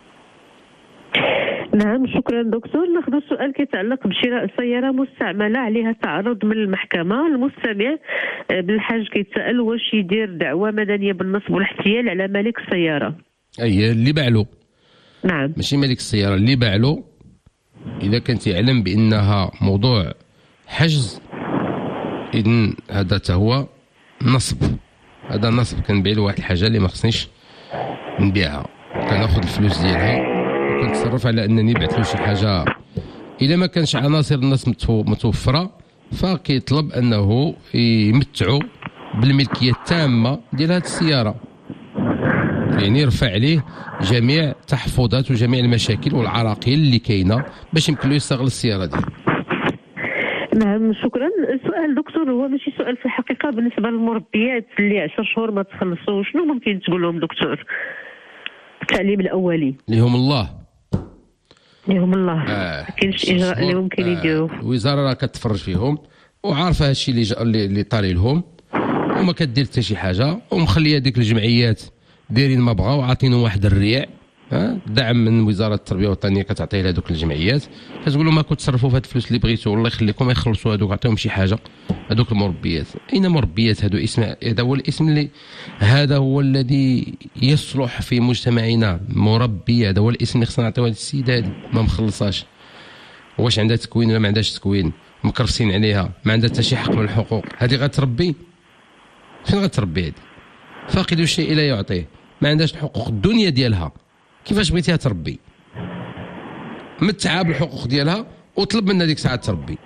نعم شكرا دكتور. ناخذ السؤال كيتعلق بشراء سياره مستعمله عليها تعرض من المحكمه. المستمع بالحاج كيتسال واش يدير دعوى مدنيه بالنصب والاحتيال على مالك السياره. اي اللي باع له. نعم ماشي مالك السياره، اللي باع له اذا كان يعلم بانها موضوع حجز، اذن هذا تا هو نصب. هذا نصب، كنبيع له واحد الحاجه اللي ما خصنيش نبيعها، كناخذ الفلوس ديالها وكنتصرف على انني بعت له شي حاجه. اذا ما كانش عناصر النصب متوفره فكيطلب انه يمتعوا بالملكيه التامه ديال هذه السياره، يعني يرفع عليه جميع التحفظات وجميع المشاكل والعراقيل اللي كاينه باش يمكن له يستغل السياره ديالو. نعم شكرا. السؤال دكتور هو ماشي سؤال في الحقيقه، بالنسبه للمربيات اللي عشر شهور ما تخلصوا، شنو ممكن تقول لهم دكتور؟ التعليم الاولي ليهم الله ليهم الله آه. كاينش اجراء اللي ممكن آه. يديروه؟ الوزاره راه كتفرج فيهم وعارفه هادشي اللي اللي طاري لهم وما كدير حتى شي حاجه، ومخليه ديك الجمعيات دايرين ما بغاو، عاطينهم واحد الريع ها دعم من وزاره التربيه الوطنيه كتعطيه لهذوك الجمعيات، كتقول لهم ماكو تصرفوا في هاد الفلوس اللي بغيتوا، الله يخليكم يخلصوا هذوك، عطيهم شي حاجه. هذوك المربيات اين مربيات؟ هذو اسم، هذا هو الاسم اللي هذا هو الذي يصلح في مجتمعنا، مربي، هذا هو الاسم اللي خصنا نعطيوه لهاد السيده هذه ما مخلصاش. واش عندها تكوين ولا ما عندهاش تكوين؟ مكرسين عليها، ما عندها حتى شي حق من الحقوق، هذه غتربي؟ فين غتربي هذه؟ فاقد الشيء لا يعطيه، ما عندهاش الحقوق الدنيا ديالها، كيفاش بغيتيها تربي؟ متعها بالحقوق ديالها وطلب منها ديك الساعه تربي.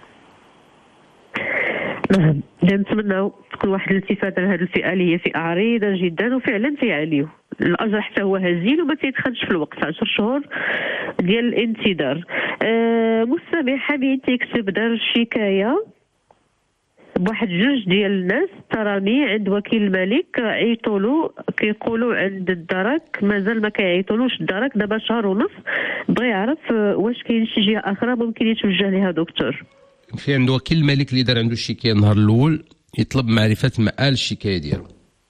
نعم، نتمنى تكون واحد الالتفاته لهذه الفئه اللي هي فئه عريضه جدا وفعلا تيعانيو. الاجر حتى هو هزيل وما تيدخلش في الوقت، عشر شهور ديال الانتظار. أه مستمع حميد تيكتب دار شكايه بواحد جوج ديال الناس تراني عند وكيل الملك عيطوا له كيقولوا عند الدرك، مازال ما كيعيطولوش الدرك دابا شهر ونص، بغى يعرف واش كاين شي جهه اخرى ممكن يتوجه لها دكتور. في عند وكيل الملك اللي دار عنده الشكايه النهار الاول يطلب معرفه مآل الشكايه ديالو.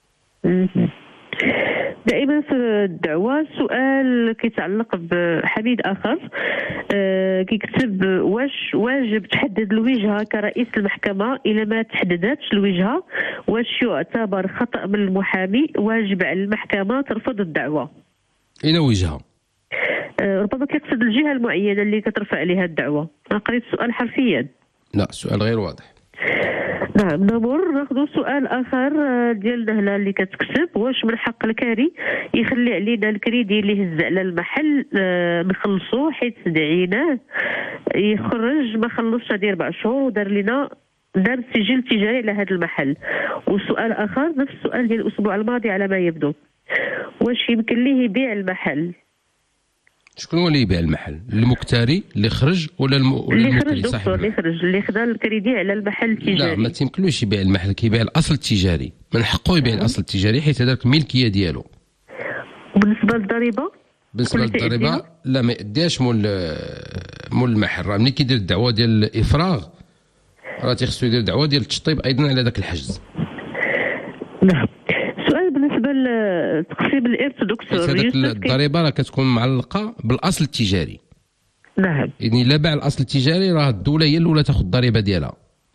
دائما في الدعوة سؤال كيتعلق بحميد آخر أه كيكتب واش واجب تحدد الوجهة كرئيس المحكمة؟ إلا ما تحددتش الوجهة واش يعتبر خطأ من المحامي واجب على المحكمة ترفض الدعوة؟ أين وجهة؟ أه ربما كيقصد الجهة المعينة اللي كترفع عليها الدعوة. أنا قريت السؤال حرفيا. لا السؤال غير واضح. نعم نمر ناخذ سؤال اخر ديال نهله اللي كتكتب واش من حق الكاري يخلي علينا الكريدي اللي هز على المحل نخلصوه حيت دعيناه يخرج ما خلصش هذه اربع شهور ودار لنا دار سجل تجاري على هذا المحل. وسؤال اخر نفس السؤال ديال الاسبوع الماضي على ما يبدو، واش يمكن ليه يبيع المحل؟ شكون هو اللي يبيع المحل؟ المكتري اللي خرج ولا الم... ولا اللي خرج دكتور اللي خرج اللي خدا الكريدي على المحل التجاري؟ لا ما تيمكنلوش يبيع المحل، كيبيع الاصل التجاري، من حقه يبيع الاصل التجاري حيت هذاك الملكيه ديالو. وبالنسبه للضريبه؟ بالنسبه للضريبه لا ما يديهاش مول مول المحل، راه ملي كيدير الدعوه ديال الافراغ راه تيخصو يدير دعوه ديال التشطيب ايضا على ذاك الحجز. نعم. سؤال بالنسبه لتقسيم الارث دكتور، هذاك الضريبه راه كتكون معلقه بالاصل التجاري. نعم. يعني الا باع الاصل التجاري راه الدوله هي الاولى تاخذ الضريبه ديالها.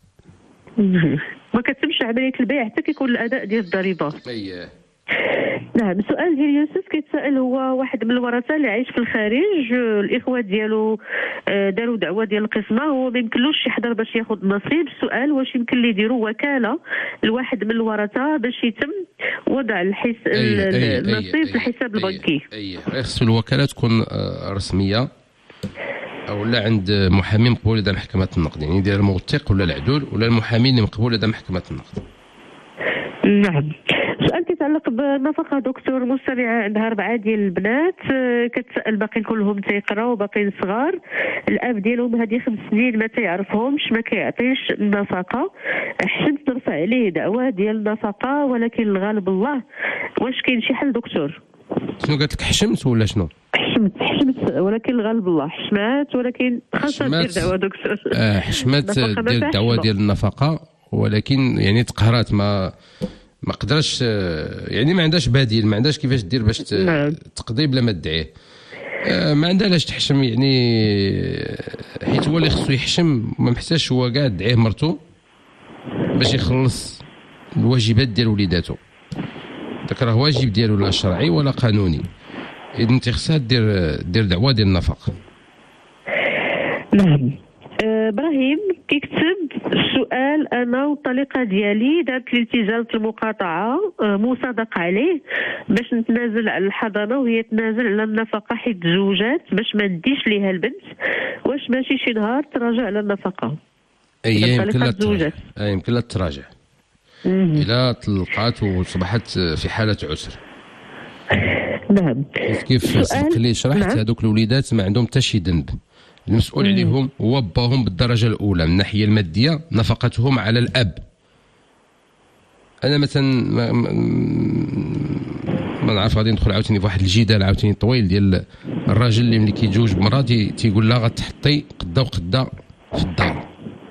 ما كتمش عمليه البيع حتى كيكون الاداء ديال الضريبه. اييه. نعم. سؤال ديال يوسف كيتسائل، هو واحد من الورثه اللي عايش في الخارج، الاخوه ديالو داروا دعوه ديال القسمه، هو ما يمكنلوش يحضر باش ياخذ النصيب. السؤال واش يمكن ليه يديروا وكاله لواحد من الورثه باش يتم وضع الحس... أيه أيه النصيب أيه في الحساب أيه البنكي؟ اي خصو الوكاله تكون رسميه او لا عند محامي مقبول لدى محكمه النقد، يعني يدير الموثق ولا العدول ولا المحامي اللي مقبول لدى محكمه النقد. نعم. سؤال كيتعلق بالنفقه دكتور، مستمعه عندها اربعه ديال البنات كتسال باقيين كلهم تيقراو باقيين صغار، الاب ديالهم هذه خمس سنين ما تيعرفهمش ما كيعطيش النفقه، حشمت نرفع عليه دعوه ديال النفقه ولكن الغالب الله، واش كاين شي حل دكتور؟ شنو قالت لك حشمت ولا شنو؟ حشمت حشمت ولكن الغالب الله، حشمات ولكن خاصها دير دعوه دكتور. آه حشمات دير الدعوه ديال النفقه ولكن يعني تقهرات ما ما قدرش، يعني ما عندهاش بديل، ما عندهاش كيفاش دير باش تقضي بلا ما تدعيه. ما عندها لاش تحشم، يعني حيت هو اللي خصو يحشم، ما محتاجش هو كاع تدعيه مرته باش يخلص الواجبات ديال وليداته. داك راه واجب ديالو لا شرعي ولا قانوني، اذا انت خصها دير دير دعوه ديال النفقه. نعم. ابراهيم كيكتب السؤال: انا والطليقه ديالي دارت الالتزام في المقاطعه مصادق عليه باش نتنازل على الحضانه وهي تنازل على النفقه حيت تزوجات باش ما نديش ليها البنت. واش ماشي شي نهار تراجع على النفقه؟ اي يمكن لا تراجع. اي يمكن لا تراجع الى طلقات وصبحت في حاله عسر. نعم. كيف سبق لي شرحت نعم. هذوك الوليدات ما عندهم حتى شي ذنب، المسؤول مم. عليهم هو باهم بالدرجه الاولى من الناحيه الماديه، نفقتهم على الاب. انا مثلا ما, ما نعرف غادي ندخل عاوتاني في واحد الجدال عاوتاني طويل ديال الراجل اللي ملي كيتزوج بمراه تيقول لها غتحطي قدا وقدا في الدار،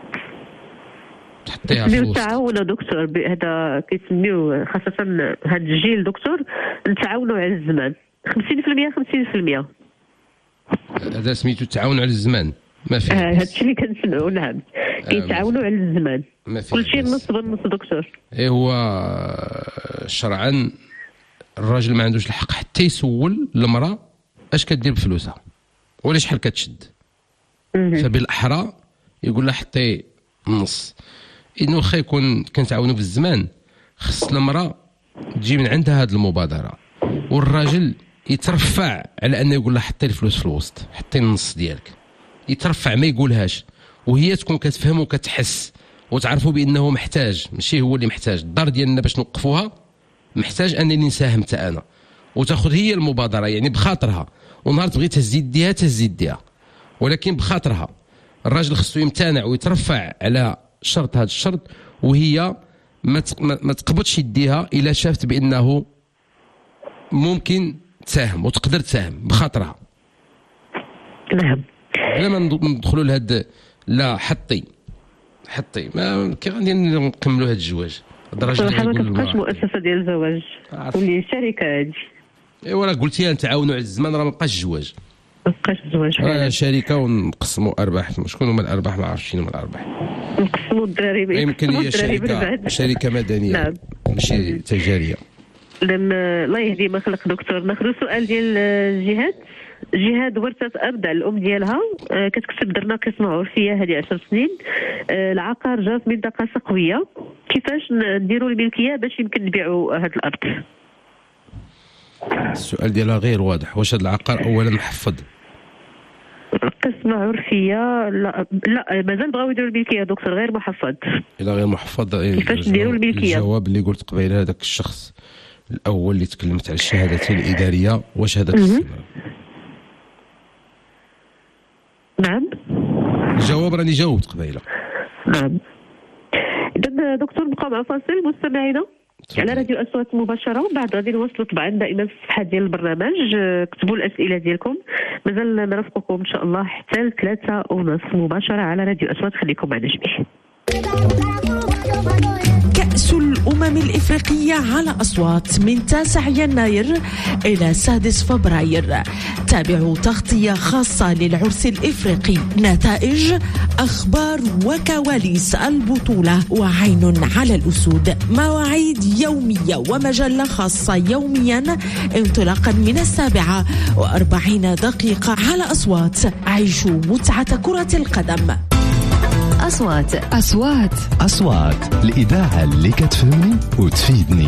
تحطيها في الوسط. التعاون دكتور هذا كيسميوه خاصه هذا الجيل دكتور، نتعاونوا على الزمان خمسين بالمئة خمسين بالمئة. هذا سميتو التعاون على الزمان. ما فيه آه هذا الشيء اللي كنسمعوا. نعم كيتعاونوا آه على الزمان، كل شيء نص بالنص دكتور. ايه هو شرعا الراجل ما عندوش الحق حتى يسول المراه اش كدير بفلوسها ولا شحال كتشد، فبالاحرى يقول لها حطي النص. انه خا يكون كنتعاونوا في الزمان، خص المراه تجي من عندها هذه المبادره والراجل يترفع على انه يقول لها حطي الفلوس في الوسط، حطي النص ديالك، يترفع ما يقولهاش، وهي تكون كتفهم وكتحس وتعرفوا بانه محتاج، ماشي هو اللي محتاج. الدار ديالنا باش نوقفوها محتاج انني نساهم حتى انا، وتاخذ هي المبادره يعني بخاطرها، ونهار تبغي تهز يديها تهز يديها، ولكن بخاطرها. الراجل خصو يمتنع ويترفع على شرط هذا الشرط، وهي ما ما تقبضش يديها الا شافت بانه ممكن تساهم وتقدر تساهم بخاطرها. نعم. بلا ما ندخلوا لهاد لا حطي حطي ما كي غادي نكملوا هذا الزواج. الدرجه اللي ما تبقاش مؤسسه ديال الزواج ولي شركه هذه. ايوا راه قلتي نتعاونوا على الزمان، راه ما بقاش الزواج. ما بقاش الزواج آه شركه ونقسموا ارباح. شكون هما الارباح؟ ما عرفتش شنو هما الارباح. نقسموا الدراري. يمكن هي شركه شركه مدنيه. نعم. ماشي تجاريه. لما الله يهدي ما خلق دكتور. ناخذ سؤال ديال جهاد. جهاد ورثت ابدا الام ديالها كتكتب درنا قسمه عرفيه هذه عشر سنين، العقار جا في منطقه سقويه، كيفاش نديروا الملكيه باش يمكن نبيعوا هذه الارض؟ السؤال ديالها غير واضح. واش هذا العقار اولا محفظ؟ قسمه عرفيه لا لا مازال بغاو يديروا الملكيه دكتور، غير محفظ. الا غير محفظ كيفاش نديروا الملكيه؟ الجواب اللي قلت قبيله هذاك الشخص الاول اللي تكلمت على الشهادتين الاداريه واش هذاك السن؟ نعم. الجواب راني جاوبت قبيله. نعم. اذا دكتور نبقاو مع فاصل مستمعينا على راديو أصوات مباشرة، ومن بعد غادي نوصلوا طبعا دائما في الصفحة ديال البرنامج. كتبوا الأسئلة ديالكم، مازال نرافقكم إن شاء الله حتى الثلاثة ونصف مباشرة على راديو أصوات. خليكم معنا جميعا. كأس الأمم الإفريقية على أصوات من تاسع يناير إلى سادس فبراير. تابعوا تغطية خاصة للعرس الإفريقي، نتائج، أخبار وكواليس البطولة وعين على الأسود. مواعيد يومية ومجلة خاصة يوميا انطلاقا من السابعة وأربعين دقيقة على أصوات. عيشوا متعة كرة القدم. أصوات أصوات أصوات الإذاعة اللي كتفهمني وتفيدني.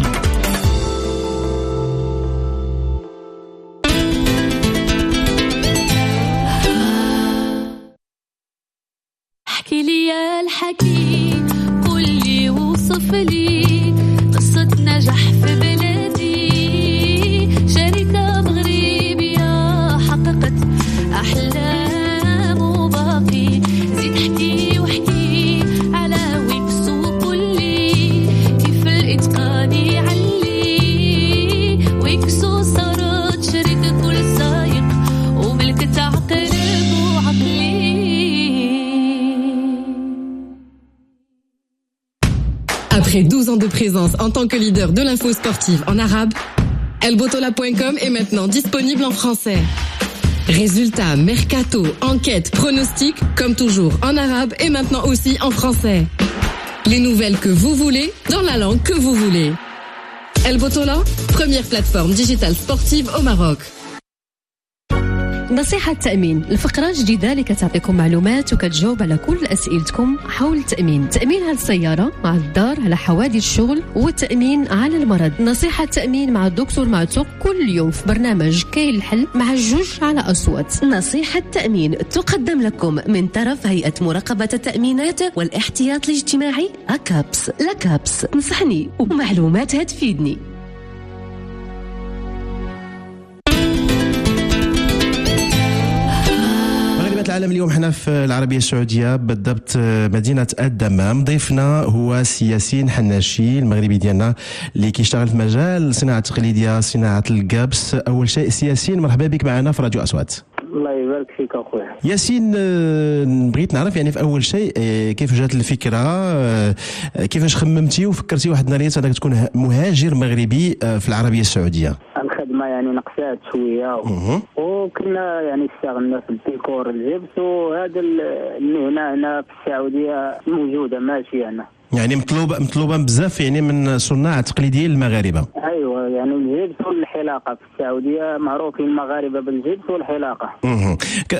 احكي لي يا الحكي، قول لي وصف لي قصة نجاح في بلادي، شركة مغربية حققت أحلام وباقي. زيد احكي واحكي على ويكس وقول لي كيف الإتقان يعلي. ويكسو صارت شركة كل سايق وملك تعقل وعقلي. Après douze ans de présence en tant que leader de l'info sportive en arabe, el botola point com est maintenant disponible en français. Résultats, mercato, enquêtes, pronostics, comme toujours en arabe et maintenant aussi en français. Les nouvelles que vous voulez, dans la langue que vous voulez. El Botola, première plateforme digitale sportive au Maroc. نصيحة تأمين، الفقرة جديدة اللي كتعطيكم معلومات وكتجاوب على كل أسئلتكم حول التأمين. تأمين على السيارة، على الدار، على حوادث الشغل، والتأمين على المرض. نصيحة تأمين مع الدكتور معتوق كل يوم في برنامج كاين الحل مع جوج على أصوات. نصيحة تأمين تقدم لكم من طرف هيئة مراقبة التأمينات والاحتياط الاجتماعي أكابس. لكابس نصحني ومعلومات هتفيدني. العالم اليوم حنا في العربية السعودية بالضبط مدينة الدمام. ضيفنا هو سي ياسين حناشي المغربي ديالنا اللي كيشتغل في مجال صناعة تقليدية صناعة القبس. أول شيء سي ياسين مرحبا بك معنا في راديو أصوات. الله يبارك فيك اخويا ياسين. بغيت نعرف يعني في اول شيء كيف جات الفكره، كيفاش خممتي وفكرتي واحد النهار انك تكون مهاجر مغربي في العربيه السعوديه؟ الخدمه يعني نقصات شويه وكنا يعني اشتغلنا في الديكور الجبس، وهذا المهنه هنا في السعوديه موجوده ماشيه هنا، يعني مطلوبه مطلوبه بزاف يعني من صناع التقليديين المغاربه. ايوه يعني الجبس والحلاقه في السعوديه معروفين المغاربه بالجبس والحلاقه. اها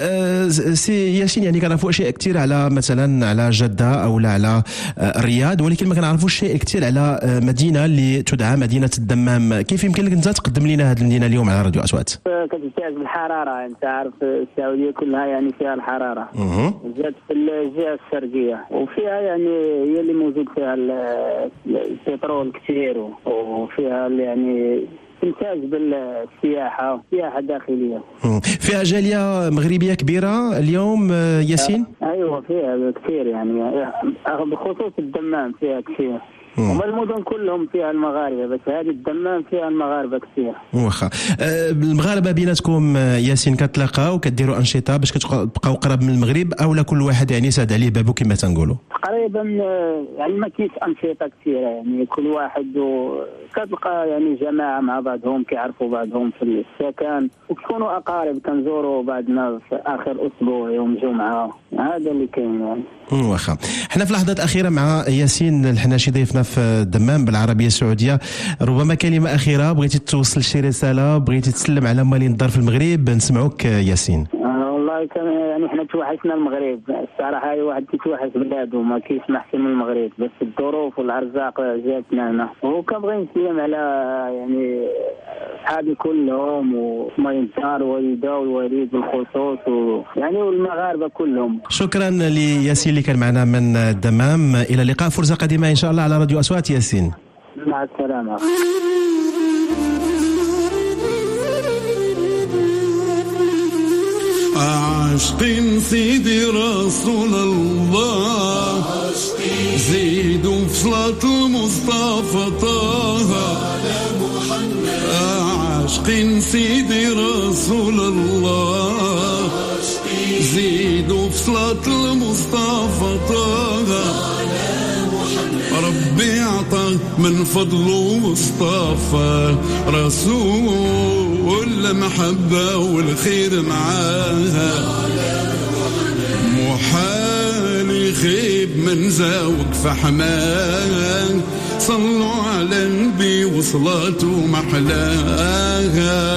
سي ياسين، يعني كنعرفوا اشياء كثير على مثلا على جده او لا على الرياض، ولكن ما كنعرفوش شيء كثير على مدينه اللي تدعى مدينه الدمام. كيف يمكن لك انت تقدم لنا هذه المدينه اليوم على راديو اصوات؟ كتمتاز بالحراره، انت عارف السعوديه كلها يعني فيها الحراره، بالذات في الجهه الشرقيه، وفيها يعني هي اللي موجود فيها البترول كثير، وفيها يعني تمتاز بالسياحه، سياحه داخليه. فيها جاليه مغربيه كبيره اليوم ياسين؟ ايوه فيها كثير يعني بخصوص الدمام فيها كثير. وما المدن كلهم فيها المغاربه، بس هذه الدمام فيها المغاربه كثير. واخا أه المغاربه بيناتكم ياسين كتلاقاو وكديروا انشطه باش كتبقاو قراب من المغرب، او لا كل واحد يعني ساد عليه بابو كما تنقولوا؟ تقريبا يعني ما كاينش انشطه كثيره، يعني كل واحد كتلقى يعني جماعه مع بعضهم كيعرفوا بعضهم في السكن، وكيكونوا اقارب كنزوروا بعضنا في اخر اسبوع يوم جمعه. هذا اللي كاين يعني. واخا حنا في اللحظات الاخيره مع ياسين الحناشي ضيفنا في الدمام بالعربيه السعوديه. ربما كلمه اخيره بغيتي توصل شي رساله، بغيتي تسلم على مالين الدار في المغرب، نسمعوك ياسين. آه والله كان يعني حنا توحشنا المغرب الصراحه، اي واحد كيتوحش بلاده، ما كاينش احسن من المغرب، بس الظروف والارزاق جاتنا هنا. وكنبغي نسلم على يعني صحابي كلهم ومالين الدار والوالده والوالد بالخصوص، ويعني والمغاربه كلهم. شكرا لياسين اللي كان معنا من الدمام. الى اللقاء، فرصه قادمه ان شاء الله على راديو اصوات ياسين. مع السلامه. عاشقين سيدي رسول الله، زيدوا في صلاة المصطفى طه. عاشقين سيدي رسول الله، زيدوا في صلاة المصطفى طه. ربي عطى من فضله واصطفى رسول المحبة والخير معاها. محال يخيب من زاوك فحمان، صلوا على النبي وصلاته محلاها.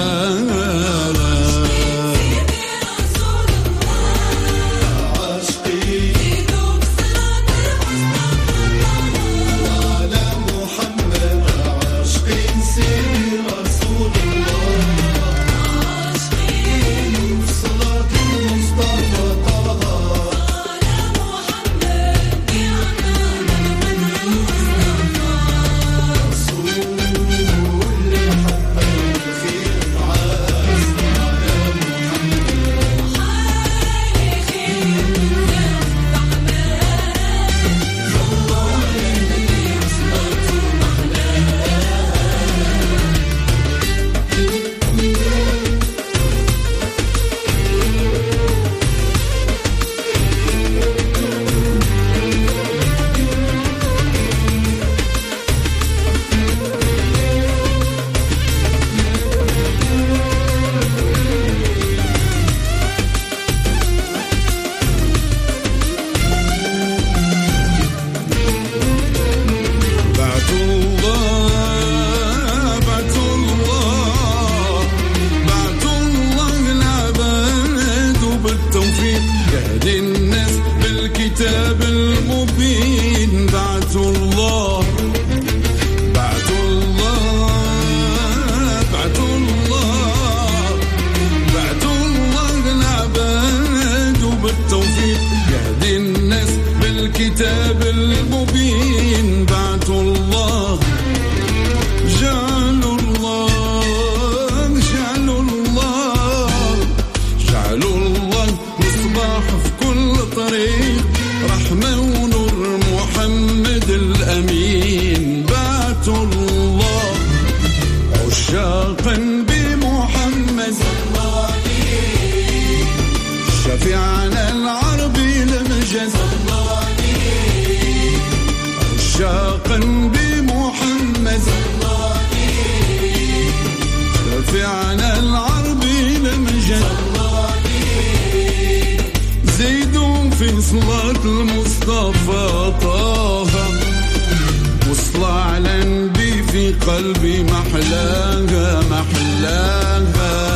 في صلاة المصطفى طه والصلاة على النبي في قلبي محلاها محلاها.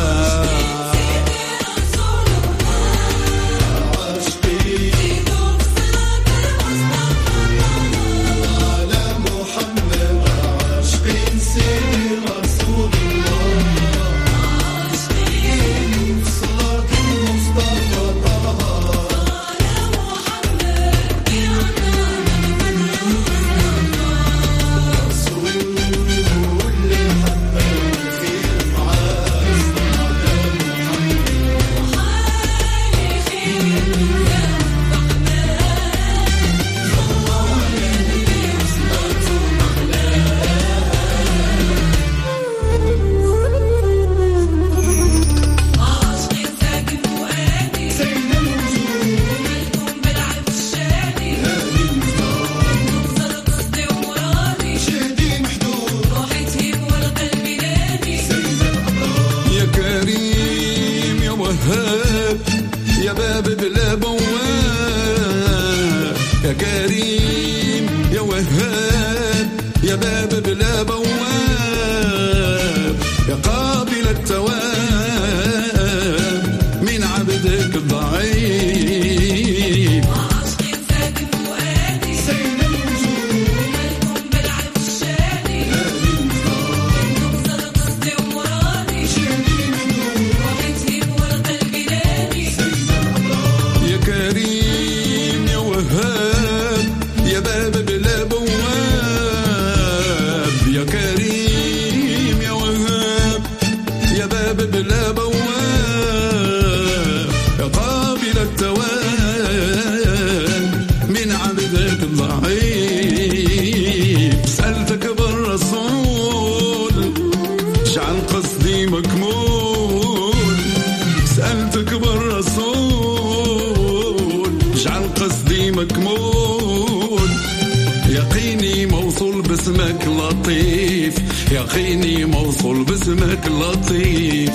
يقيني موصول باسمك لطيف.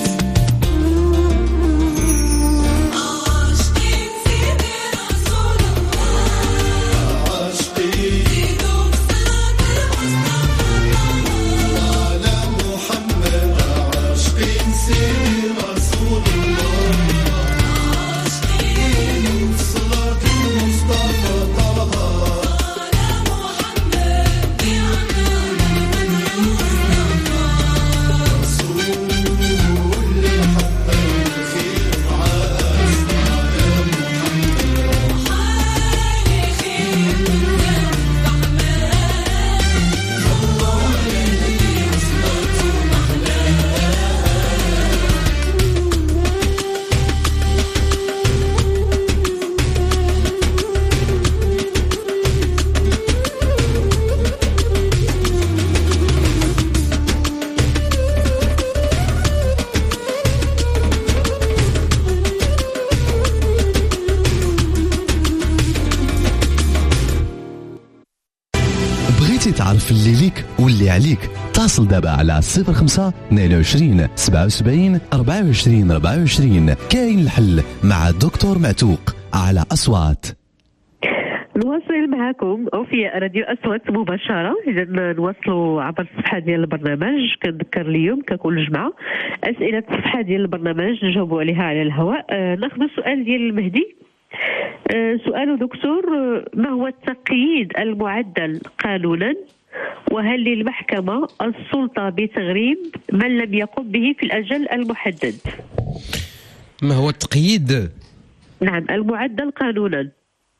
تعرف اللي ليك واللي عليك اتصل دابا على صفر خمسة اثنين وعشرين سبعة وسبعين أربعة وعشرين أربعة وعشرين. كاين الحل مع الدكتور معتوق على أصوات. نواصل معكم في راديو أصوات مباشرة. إذا نواصلوا عبر الصفحة ديال البرنامج. كنذكر اليوم ككل جمعة أسئلة الصفحة ديال البرنامج نجاوبوا عليها على الهواء. آه ناخذ السؤال ديال المهدي. آه سؤال دكتور: ما هو التقييد المعدل قانونا؟ وهل للمحكمة السلطة بتغريم من لم يقم به في الأجل المحدد؟ ما هو التقييد؟ نعم، المعدل قانونا.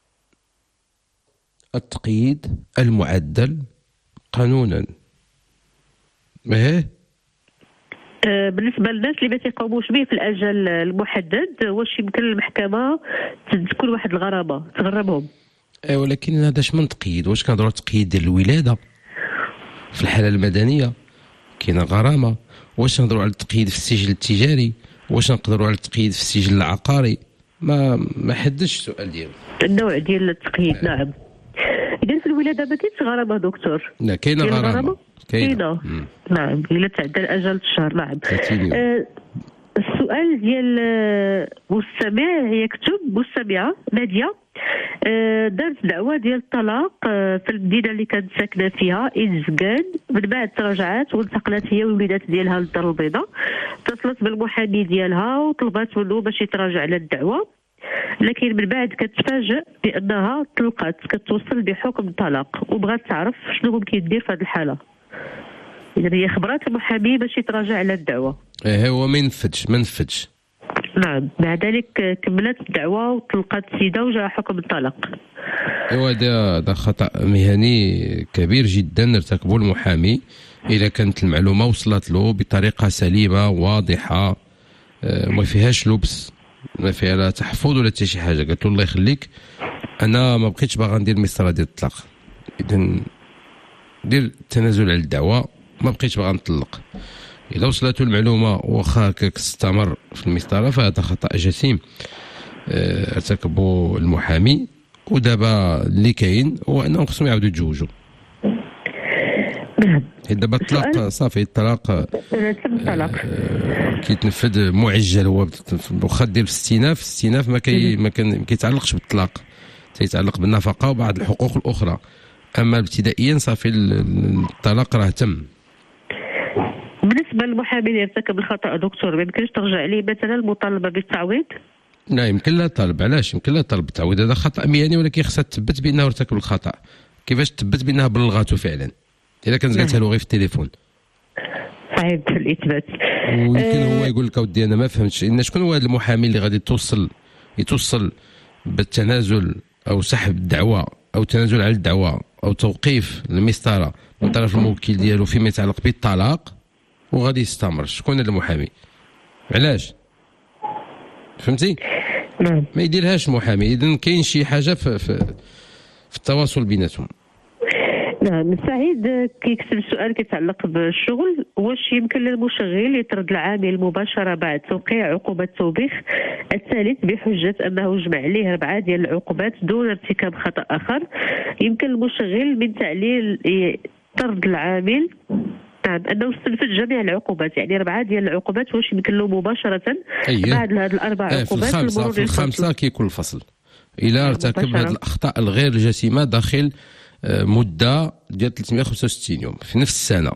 التقييد المعدل قانونا. ايه آه بالنسبه للناس اللي ما تيقوموش به في الاجل المحدد، واش يمكن للمحكمه تكون واحد الغرامه تغرمهم؟ ايه ولكن هذا اش من تقييد؟ واش كنهضروا تقييد ديال الولاده في الحاله المدنيه كاينه غرامه؟ واش نهضروا على التقييد في السجل التجاري؟ واش نقدروا على التقييد في السجل العقاري؟ ما ما حدش السؤال ديالو. النوع ديال التقييد آه. نعم. إذا في الولادة ما كاينش غرامة دكتور؟ لا كاينة غرامة. كاينة. نعم، إلا تعدى الأجل الشهر. نعم. آه السؤال ديال مستمع يكتب: مستمعة نادية، دارت دعوه ديال الطلاق في المدينه اللي كانت ساكنه فيها إزكان. من بعد تراجعات وانتقلت هي والوليدات ديالها للدار البيضاء. اتصلت بالمحامي ديالها وطلبات منه باش يتراجع على الدعوه، لكن من بعد كتفاجئ بانها طلقت، كتوصل بحكم طلاق وبغات تعرف شنو ممكن يدير في هذه الحاله. اذا هي خبرات المحامي باش يتراجع على الدعوه. ايه هو ما ينفذش ما نفذش. نعم، مع ذلك كملت الدعوه وطلقت السيده وجاء حكم الطلاق. ايوا هذا هذا خطا مهني كبير جدا ارتكبه المحامي. اذا كانت المعلومه وصلت له بطريقه سليمه واضحه ما فيهاش لبس، ما فيها لا تحفظ ولا حتى شي حاجه، قالت له الله يخليك انا ما بقيتش باغا ندير المسطره ديال الطلاق، اذا دير التنازل على الدعوه، ما بقيتش باغا نطلق. اذا وصلته المعلومه واخا استمر في المسطره فهذا خطا جسيم ارتكبه المحامي. ودابا اللي كاين هو انهم خصهم يعاودوا يتزوجوا. دابا الطلاق صافي، الطلاق الطلاق كيتنفذ معجل. هو واخا دير في الاستئناف، الاستئناف ما كي ما كيتعلقش بالطلاق، تيتعلق بالنفقه وبعض الحقوق الاخرى. اما ابتدائيا صافي الطلاق راه تم. بالنسبه للمحامي اللي ارتكب الخطا دكتور، ما يمكنش ترجع عليه مثلا المطالبه بالتعويض؟ لا يمكن لها طلب. علاش يمكن لها طلب التعويض؟ هذا خطا مهني ولكن خصها تثبت بانه ارتكب الخطا. كيفاش تثبت بانها بلغته فعلا؟ اذا كانت قالتها له غير في التليفون صعيب في الاثبات. ويمكن هو يقول لك اودي انا ما فهمتش. ان شكون هو هذا المحامي اللي غادي توصل يتوصل بالتنازل او سحب الدعوه او تنازل على الدعوه او توقيف المسطره من طرف الموكل ديالو فيما يتعلق بالطلاق وغادي يستمر؟ شكون هذا المحامي؟ علاش؟ فهمتي؟ نعم. ما يديرهاش المحامي. اذا كاين شي حاجه في, في, في التواصل بيناتهم. نعم. سعيد كيكتب سؤال كيتعلق بالشغل، واش يمكن للمشغل يطرد العامل مباشره بعد توقيع عقوبه توبيخ الثالث بحجه انه جمع عليه اربعه ديال العقوبات دون ارتكاب خطا اخر؟ يمكن المشغل من تعليل طرد العامل نعم انه استنفذ جميع العقوبات، يعني اربعه ديال العقوبات، واش يمكن له مباشره أيه. بعد هذه الاربع أيه عقوبات في الخامسه في الخامسه كيكون الفصل الى ارتكب هذه الاخطاء الغير جسيمه داخل مده ديال ثلاثمائة وخمسة وستين يوم في نفس السنه.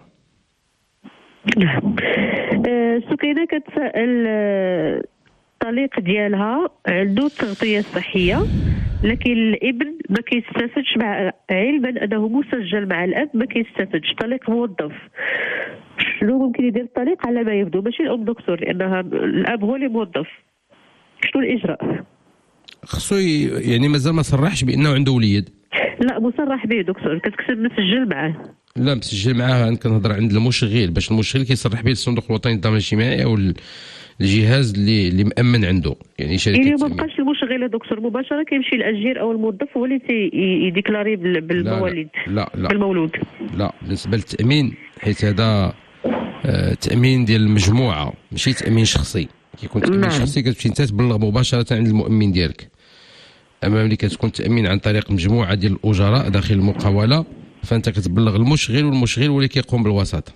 نعم. سكينه كتسائل الطليق ديالها عنده تغطيه صحيه، لكن الابن ما كيستافدش، مع علما انه مسجل مع الاب ما كيستافدش. طليق موظف، شنو ممكن يدير الطليق على ما يبدو؟ ماشي الام دكتور، لانها الاب هو اللي موظف. شنو الاجراء؟ خصو يعني مازال ما صرحش بانه عنده وليد. لا مصرح به دكتور، كتكتب مسجل معاه. لا مسجل معاه. انا كنهضر عند المشغل، باش المشغل كيصرح به الصندوق الوطني للضمان الاجتماعي او الجهاز اللي اللي مأمن عنده، يعني شركه. يعني ما بقاش المشغل دكتور مباشره كيمشي الاجير او الموظف هو اللي يديكلاري بالمواليد. لا لا بالمولود. لا بالنسبه للتامين، حيت هذا آه تامين ديال المجموعه ماشي تامين شخصي. كيكون تامين نعم. شخصي كتمشي انت تبلغ مباشره عند المؤمن ديالك. اما ملي كتكون تامين عن طريق مجموعه ديال الاجراء داخل المقاوله فانت كتبلغ المشغل والمشغل هو اللي كيقوم بالوساطه.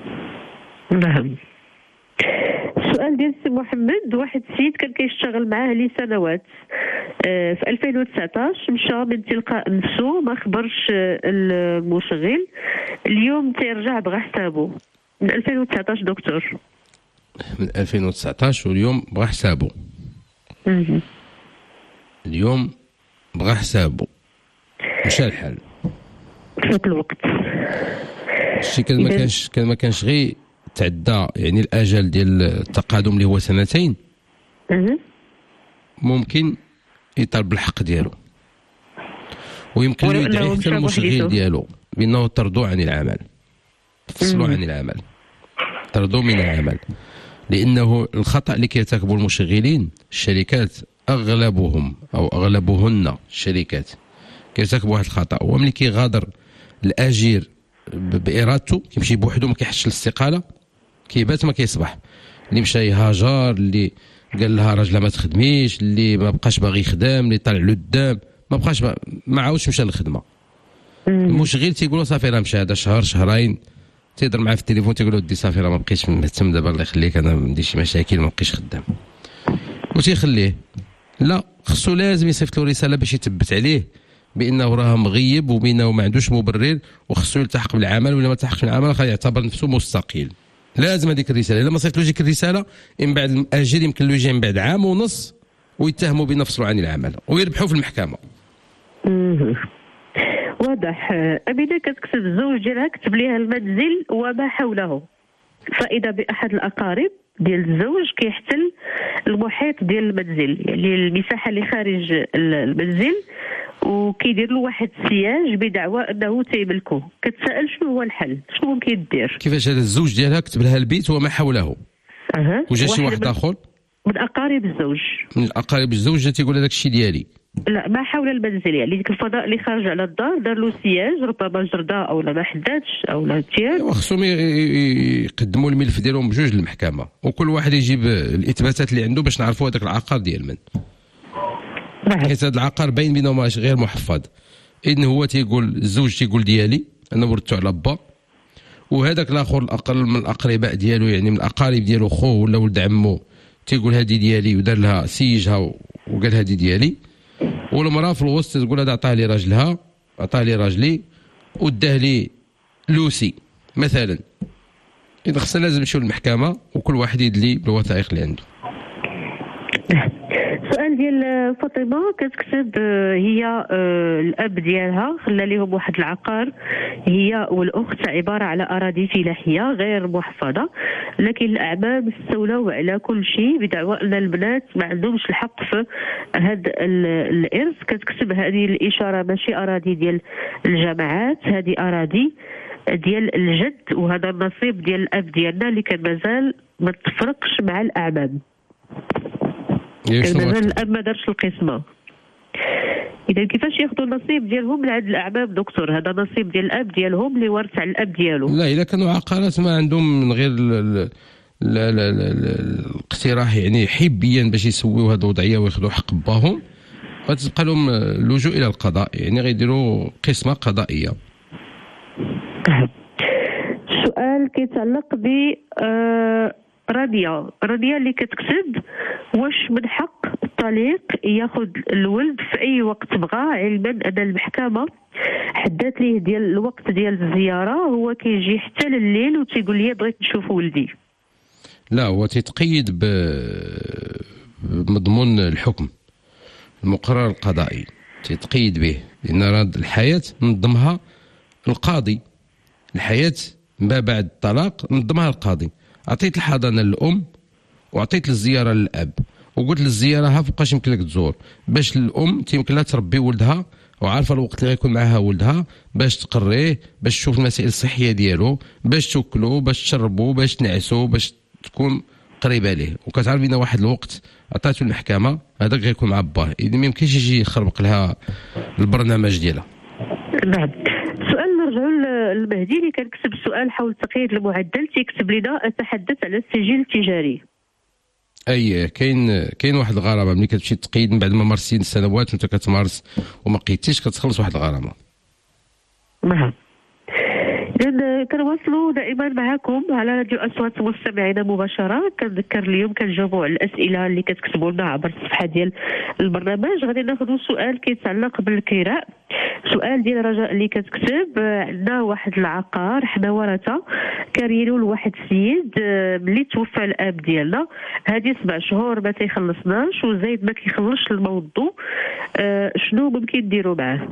نعم. السؤال ديال السي محمد، واحد السيد كان كيشتغل معاه لسنوات، في ألفين وتسعطاش مشى من تلقاء نفسه ما خبرش المشغل، اليوم تيرجع بغى حسابه. من ألفين وتسعطاش دكتور، من ألفين وتسعطاش واليوم بغى حسابه. اليوم بغى حسابه، مشى الحال فات الوقت. الشيء كان ما كانش كان ما كانش غير تعدى يعني الاجل ديال التقادم اللي هو سنتين، ممكن يطالب الحق ديالو، ويمكن له يدعي حتى المشغل ديالو بانه طردوه عن العمل، فصلوا عن العمل، طردوه من العمل، لانه الخطا اللي كيرتكبوا المشغلين الشركات اغلبهم او اغلبهن الشركات كيرتكبوا هذا الخطا. هو ملي كيغادر الاجير بارادته كيمشي بوحدو ما كيحسش الاستقاله، كيبات ما كيصبح. اللي مشى يهاجر، اللي قال لها راجله ما تخدميش، اللي ما بقاش باغي يخدم، اللي طالع له الدام ما بقاش با... ما عاودش مشى للخدمه. المشغل تيقول له صافي راه مشى هذا شهر شهرين، تيهضر معاه في التليفون تيقول له ودي صافي راه ما بقيتش مهتم دابا الله يخليك انا ما عنديش شي مشاكل ما بقيتش خدام، وتيخليه. لا خصو لازم يصيفط له رساله باش يثبت عليه بانه راه مغيب وبانه ما عندوش مبرر وخصو يلتحق بالعمل، ولا ما التحقش بالعمل يعتبر نفسه مستقيل. لازم هذيك الرساله، الا ما صيفطلوش ديك الرساله من بعد الاجل يمكن له يجي من بعد عام ونص ويتهموا بنفسه عن العمل ويربحوا في المحكمه. واضح. أمينة كتكتب الزوج ديالها كتب ليها المنزل وما حوله، فإذا بأحد الأقارب ديال الزوج كيحتل المحيط ديال المنزل، يعني المساحة اللي خارج المنزل، وكيدير له واحد السياج بدعوى أنه تيملكه. كتسأل شنو هو الحل، شنو ممكن دير؟ كيفاش هذا الزوج ديالها كتب لها البيت وما حوله؟ أه. وجا شي واحد آخر من أقارب الزوج من الأقارب الزوج جا تيقول هذاك الشيء ديالي؟ لا، ما حول المنزل، يعني ديك الفضاء اللي خارج على الدار دار له سياج، ربما جرده او لا ما حدادش او لا تياب. خصهم يقدموا الملف ديالهم بجوج للمحكمه، وكل واحد يجيب الاثباتات اللي عنده باش نعرفوا هذاك العقار ديال من. حيت هذا العقار باين بانه ماشي غير محفظ. اذن هو تيقول الزوج تيقول ديالي انا ورثته على با، وهذاك الاخر الاقل من الاقرباء ديالو، يعني من الاقارب ديالو خوه ولا ولد عمو، تيقول هذه ديالي ودار لها سيجها وقال هذه ديالي. والمراه في الوسط تقول هذا عطاه لي راجلها، عطاه لي راجلي وداه لي لوسي مثلا. اذا خصنا لازم نمشيو للمحكمه وكل واحد يدلي بالوثائق اللي عنده. سؤال ديال فاطمه كتكتب هي الاب ديالها خلى لهم واحد العقار هي والاخت عباره على اراضي فلاحيه غير محفظه، لكن الاعمام استولوا على كل شيء بدعوى ان البنات ما عندهمش الحق في هذا الارث. كتكتب هذه الاشاره ماشي اراضي ديال الجماعات، هذه اراضي ديال الجد، وهذا النصيب ديال الاب ديالنا اللي كان مازال ما تفرقش مع الاعمام. كان مازال الاب ما دارش القسمه. اذا كيفاش ياخذوا النصيب ديالهم من عند الاعمام دكتور؟ هذا نصيب ديال الاب ديالهم اللي ورث على الاب ديالو. لا، اذا كانوا عقارات ما عندهم من غير لا لا لا الاقتراح يعني حبيا باش يسويوا هذه الوضعيه وياخذوا حق باهم، غتبقى لهم اللجوء الى القضاء، يعني غيديروا قسمه قضائيه. السؤال كيتعلق ب آه رانيا رانيا اللي كتكتب واش من حق الطليق ياخذ الولد في اي وقت بغى، علما ان المحكمه حدات ليه ديال الوقت ديال الزياره، هو كيجي حتى الليل وتيقول لي بغيت نشوف ولدي. لا، هو تيتقيد بمضمون الحكم المقرر القضائي، تيتقيد به، لان راد الحياه نظمها القاضي، الحياه ما بعد الطلاق نظمها القاضي. عطيت الحضانه للام وعطيت الزياره للاب، وقلت للزياره ها فوقاش يمكن لك تزور، باش الام تيمكن لها تربي ولدها وعارفه الوقت اللي غيكون معها ولدها، باش تقريه، باش تشوف المسائل الصحيه ديالو، باش تاكلو، باش تشربو، باش تنعسو، باش تكون قريبه ليه. وكتعرف بان واحد الوقت عطاتو المحكمه هذاك غيكون مع باه، اذا ما يمكنش يجي يخربق لها البرنامج ديالها. نعم. سؤال نرجعوا للمهدي اللي كان كتب سؤال حول تقييد المعدل، تيكتب لنا اتحدث على السجل التجاري. اي كاين كاين واحد الغرامه ملي كتمشي تقيد من بعد ما مارسين سنوات وانت كتمارس وما قيدتيش كتخلص واحد الغرامه. نعم. إذن كنواصلوا دائما معكم على راديو أصوات مستمعينا مباشرة. كنذكر اليوم كنجاوبوا على الأسئلة اللي كتكتبوا لنا عبر الصفحة ديال البرنامج. غادي ناخذوا سؤال كيتعلق بالكراء. سؤال ديال رجاء اللي كتكتب عندنا واحد العقار حنا ورثة كارينو لواحد السيد ملي توفى الاب ديالنا، هذه سبع شهور ما تيخلصناش وزايد ما كيخلصش الموضوع، أه شنو ممكن نديروا معاه؟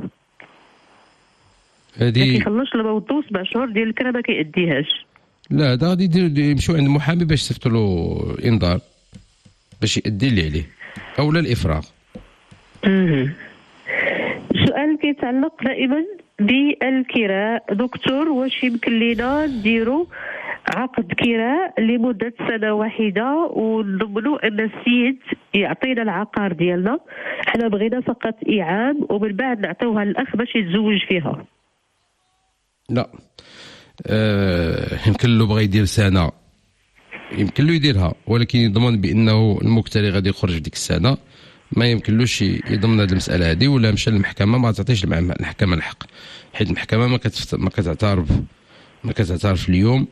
هذه ما كيخلصش الموضوع سبع شهور ديال الكرا ما كيأديهاش. لا هذا غادي يمشيو عند المحامي باش يصيفطوا له انذار باش يأدي اللي عليه اولا الافراغ. اها سؤال كيتعلق دائما بالكراء. دكتور واش يمكن لينا نديروا عقد كراء لمدة سنة واحدة ونضمنوا أن السيد يعطينا العقار ديالنا، حنا بغينا فقط إعام ومن بعد نعطيوها للأخ باش يتزوج فيها؟ لا آه يمكن له بغى يدير سنة يمكن له يديرها، ولكن يضمن بأنه المكتري غادي يخرج ديك السنة، ما يمكنلوش يضمن هذه المسألة هذه، ولا مشى للمحكمة ما تعطيش المحكمة الحق، حيت المحكمة ما كتفت... ما كتعترف ما كتعترف اليوم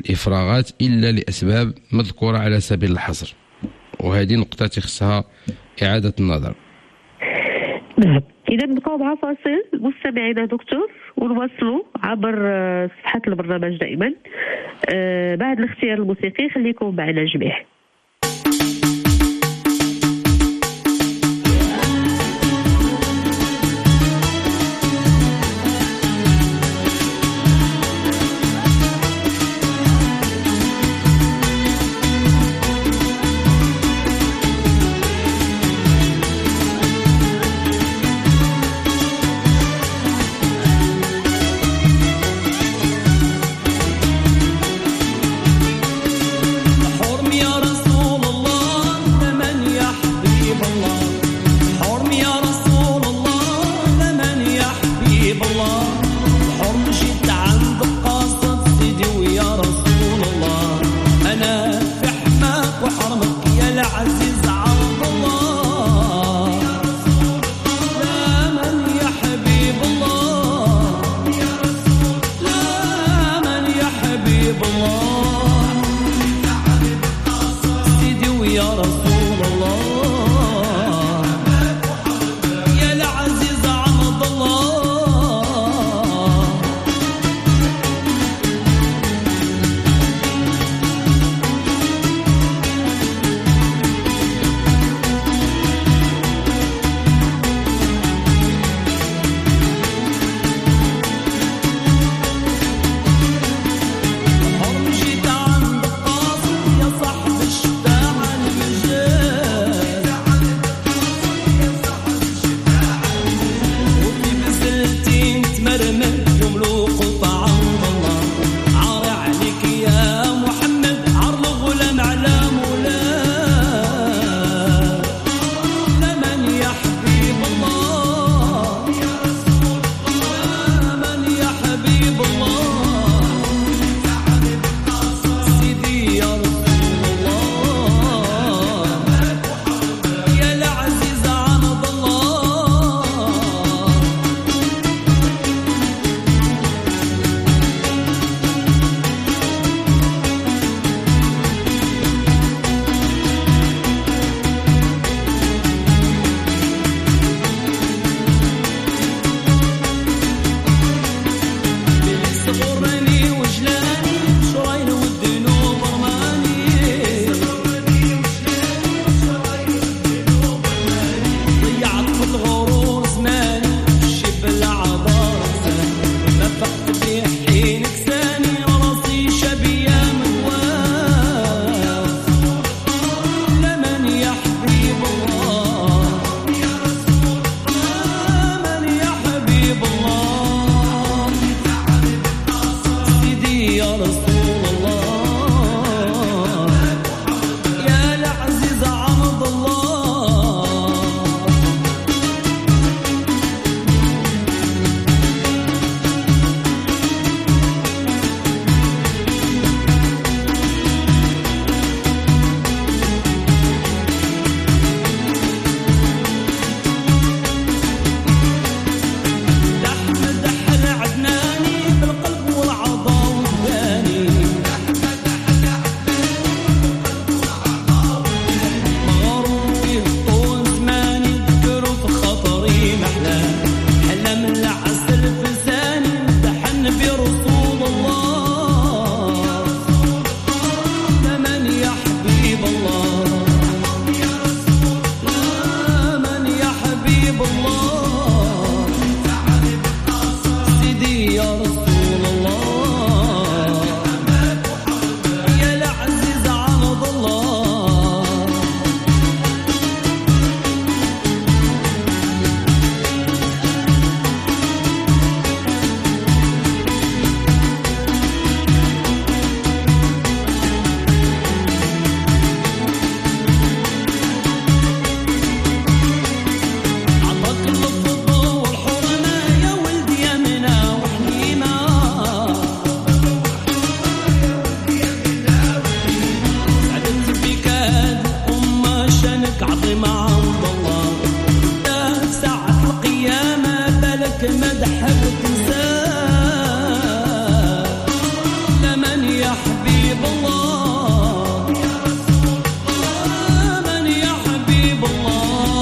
بالإفراغات إلا لأسباب مذكورة على سبيل الحصر، وهذه نقطة خصها إعادة النظر. نعم، إذا نبقاو مع فاصل مستمعينا دكتور ونواصلوا عبر صفحة البرنامج دائما بعد الاختيار الموسيقي. خليكم معنا جميع. حبيب الله من يا حبيب الله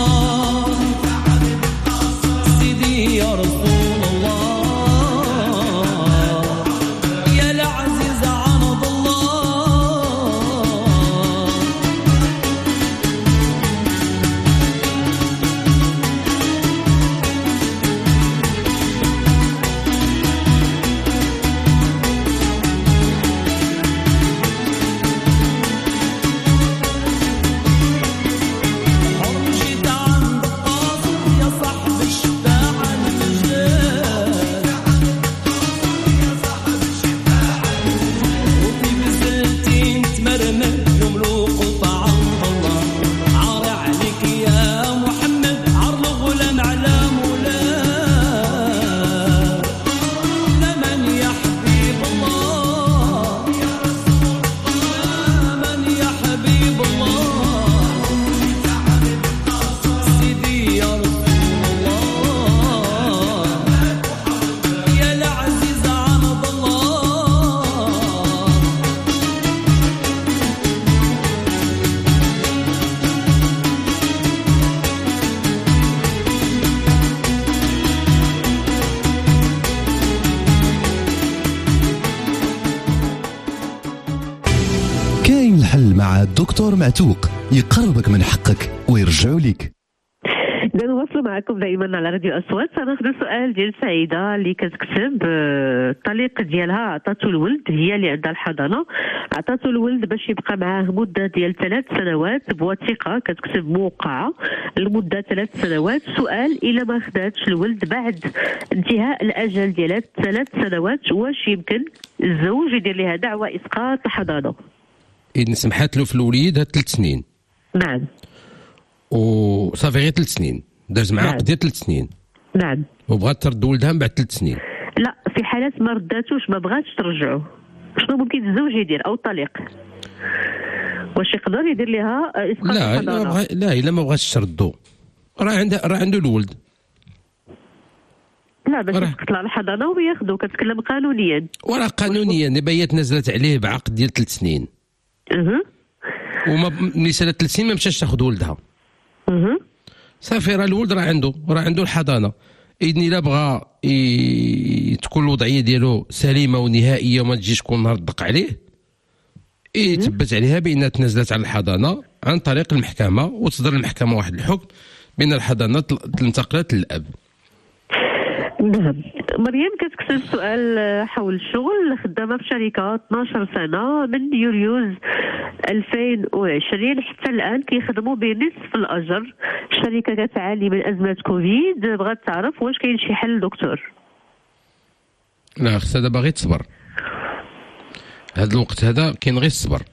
مع الدكتور معتوق يقربك من حقك ويرجعوا لك. نواصل معكم دائما على راديو اصوات. سناخذ سؤال ديال سعيده اللي كتكتب الطليق ديالها عطاتو الولد، هي اللي عندها الحضانه، عطاتو الولد باش يبقى معاه مده ديال ثلاث سنوات بوثيقه كتكتب موقعه لمده ثلاث سنوات. سؤال: الا ما خداتش الولد بعد انتهاء الاجل ديالها ثلاث سنوات، واش يمكن الزوج يدير لها دعوى اسقاط الحضانه؟ إن سمحات له في الوليد هاد ثلاث سنين. نعم. وصافي غير ثلاث سنين داز معاه قضيه ثلاث سنين. نعم. وبغات ترد ولدها من بعد ثلاث سنين. لا، في حالات ما رداتوش ما بغاتش ترجعه، شنو ممكن الزوج يدير او الطليق؟ واش يقدر يدير لها اسقاط لا الحضانه؟ لا لا الا ما بغاتش تردو راه عنده راه عنده الولد. لا باش يسقط لها الحضانه وياخذو، كتكلم قانونيا. وراه قانونيا دابا هي تنازلت عليه بعقد ديال ثلاث سنين. اها. وما ملي سالت ثلاث سنين ما مشاش تاخذ ولدها. اها. صافي راه الولد راه عنده راه عنده الحضانه. اذن الا بغى ي... تكون الوضعيه ديالو سليمه ونهائيه وما تجيش كل نهار تدق عليه، يثبت عليها بانها تنازلت على الحضانه عن طريق المحكمه، وتصدر المحكمه واحد الحكم بان الحضانه انتقلت للاب. نعم. مريم كتكتب سؤال حول الشغل، خدامه في شركه اثناش سنه من يوليوز ألفين وعشرين حتى الان كيخدموا بنصف الاجر. الشركه كتعاني من ازمه كوفيد، بغات تعرف واش كاين شي حل دكتور؟ لا خصها دابا غير تصبر، هذا الوقت هذا كاين غير الصبر.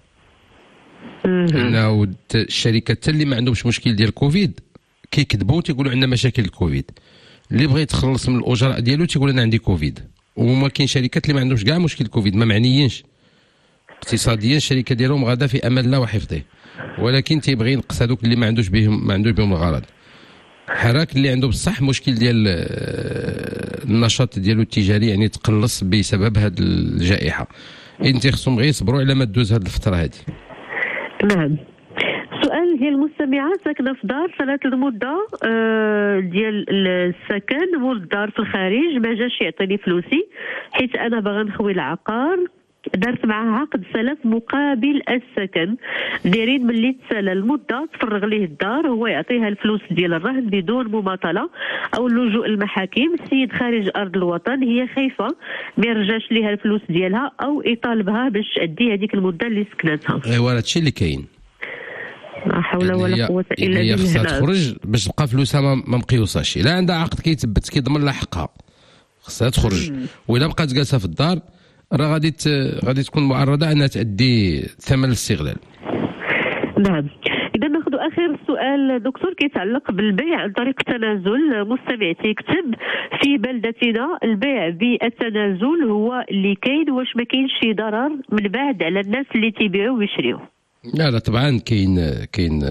لأنه الشركات حتى اللي ما عندهمش مشكل ديال كوفيد كيكذبوا تيقولوا عندنا مشاكل الكوفيد. اللي بغى يتخلص من الاجراء ديالو تيقول انا عندي كوفيد، وما كاين شركات اللي ما عندهمش كاع مشكل كوفيد، ما معنيينش اقتصاديا الشركه ديالهم غادا في امان الله وحفظه، ولكن تيبغي ينقص هذوك اللي ما عندوش بهم ما عندوش بهم الغرض. حراك اللي عنده بصح مشكل ديال النشاط ديالو التجاري يعني تقلص بسبب هذه الجائحه. انت خصهم غير يصبروا على ما تدوز هذه الفتره هذه. نعم. سؤال ديال المستمعه ساكنه في دار صارت المده آه ديال السكن مول الدار في الخارج، ما جاش يعطيني فلوسي حيت انا باغا نخوي العقار، درت معاه عقد سلف مقابل السكن، دايرين ملي تسالى المده تفرغ ليه الدار هو يعطيها الفلوس ديال الرهن بدون مماطله او اللجوء للمحاكم. السيد خارج ارض الوطن، هي خايفه ما يرجعش ليها الفلوس ديالها او يطالبها باش تادي هذيك المده اللي سكنتها. ايوا هادشي اللي كاين. لا حول ولا قوه الا بالله. هي خصها تخرج باش تبقى فلوسها ما مقيوصاش. الا عندها عقد كيتثبت كيضمن لها حقها خصها تخرج، والا بقات جالسه في الدار راه غادي غادي تكون معرضه انها تادي ثمن الاستغلال. نعم. اذا ناخذ اخر سؤال دكتور كيتعلق بالبيع عن طريق التنازل. مستمع تيكتب: في بلدتنا البيع بالتنازل هو اللي كاين، واش ما كاينش شي ضرر من بعد على الناس اللي تيبيعوا ويشريوا؟ لا لا طبعا كاين كاين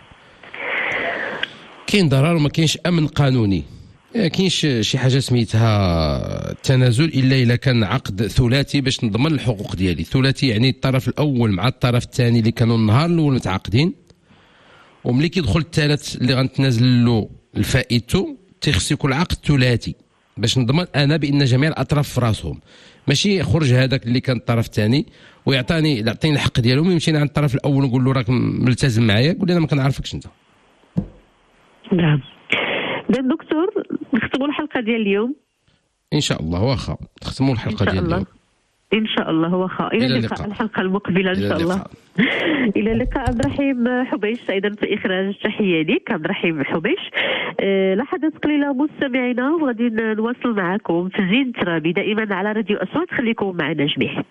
كاين ضرر وما كاينش امن قانوني. كاينش شي حاجه سميتها التنازل الا الا كان عقد ثلاثي باش نضمن الحقوق ديالي. ثلاثي يعني الطرف الاول مع الطرف الثاني اللي كانوا النهار الاول متعاقدين، وملي كيدخل الثالث اللي غنتنازل له الفائدته تيخص يكون العقد ثلاثي باش نضمن انا بان جميع الاطراف في راسهم، ماشي يخرج هذاك اللي كان الطرف الثاني ويعطيني يعطيني الحق ديالو، يمشينا عند الطرف الاول نقول له راك ملتزم معايا يقول لي انا ما كنعرفكش انت. نعم. دكتور نختموا الحلقه ديال اليوم ان شاء الله. واخا نختموا الحلقه ديال اليوم ان شاء الله. واخا الى اللقاء الحلقه المقبله ان شاء الله. الى اللقاء. عبد الرحيم حبيش ايضا في اخراج، تحيه لك عبد الرحيم حبيش. أه لحظات قليله مستمعينا وغادي نواصل معكم في زين ترابي دائما على راديو اصوات. خليكم معنا جميع.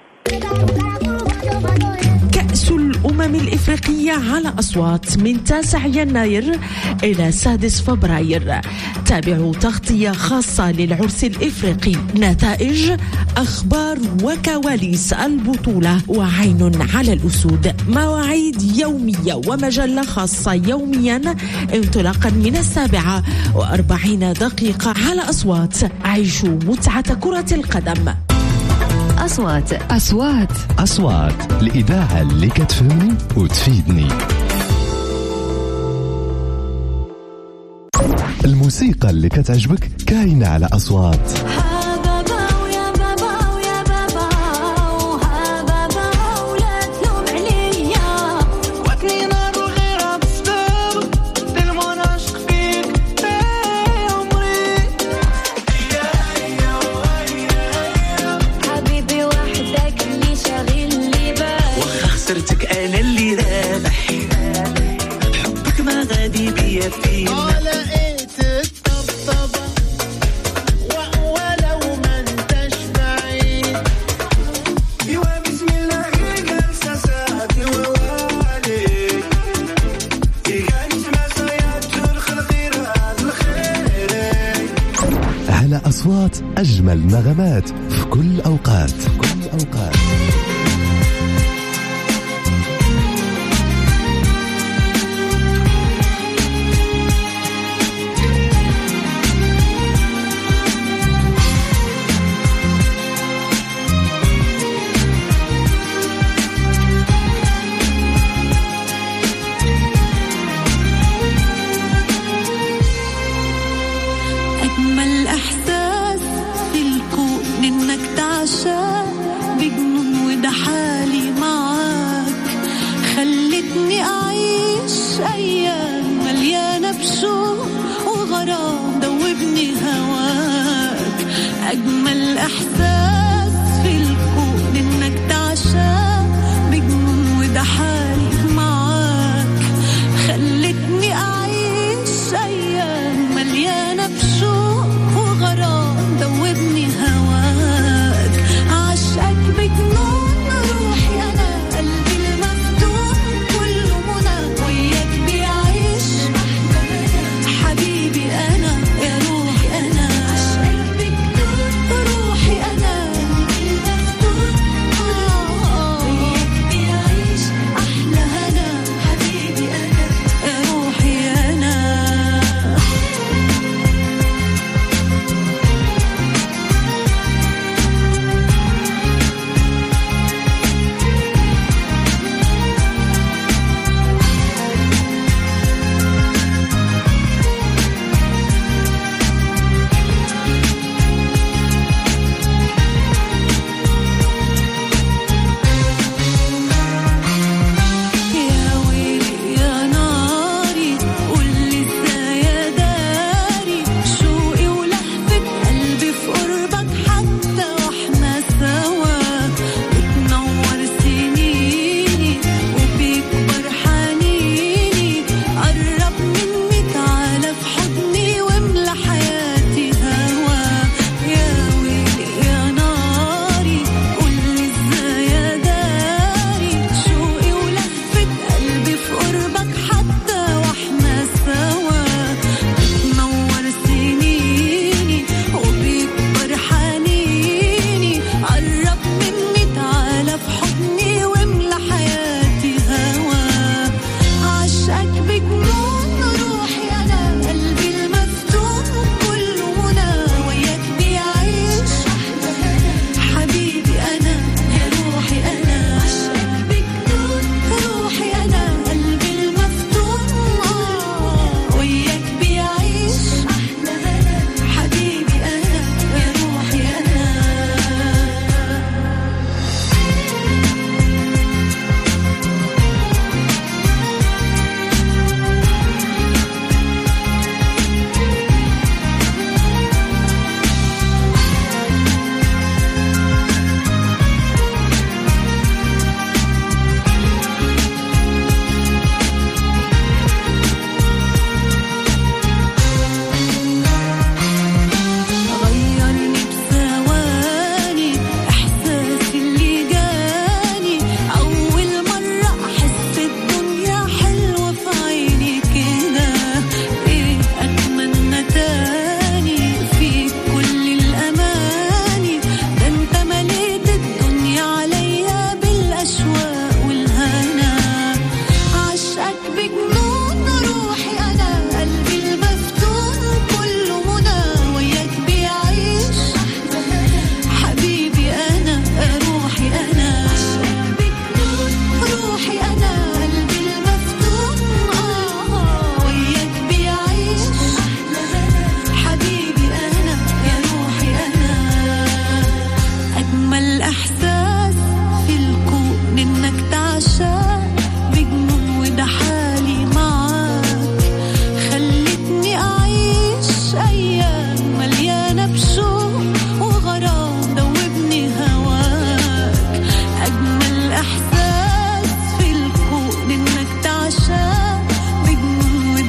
كأس الأمم الإفريقية على أصوات من تاسع يناير إلى سادس فبراير. تابعوا تغطية خاصة للعرس الإفريقي، نتائج، أخبار وكواليس البطولة وعين على الأسود، مواعيد يومية ومجلة خاصة يوميا انطلاقا من السابعة وأربعين دقيقة على أصوات. عيشوا متعة كرة القدم. أصوات أصوات أصوات الإذاعة اللي كتفهمني وتفيدني. الموسيقى اللي كتعجبك كاينة على أصوات. غادي بيا فين لقيت الطبطبة ولو ما انتش بعيد ايوا بسم الله جالسة ساعتي ووالي يغاني سمع صياد الخير الخير. على أصوات أجمل نغمات في كل أوقات في كل أوقات. أجمل إحساس في الكون إنك تعشى بجنون وده حالي معاك خلتني أعيش أيام مليانة بشوق وغرام دوبني هواك. أجمل إحساس في الكون إنك تعشى بجنون وده حالي معاك خلتني أعيش أيام مليانة بشوق وغرام دوبني هواك. عشقك بجنون روحي أنا قلبي المفتون كله منى وياك بيعيش حبيبي أنا يا روحي أنا. عشقك بجنون روحي أنا قلبي المفتون وياك بيعيش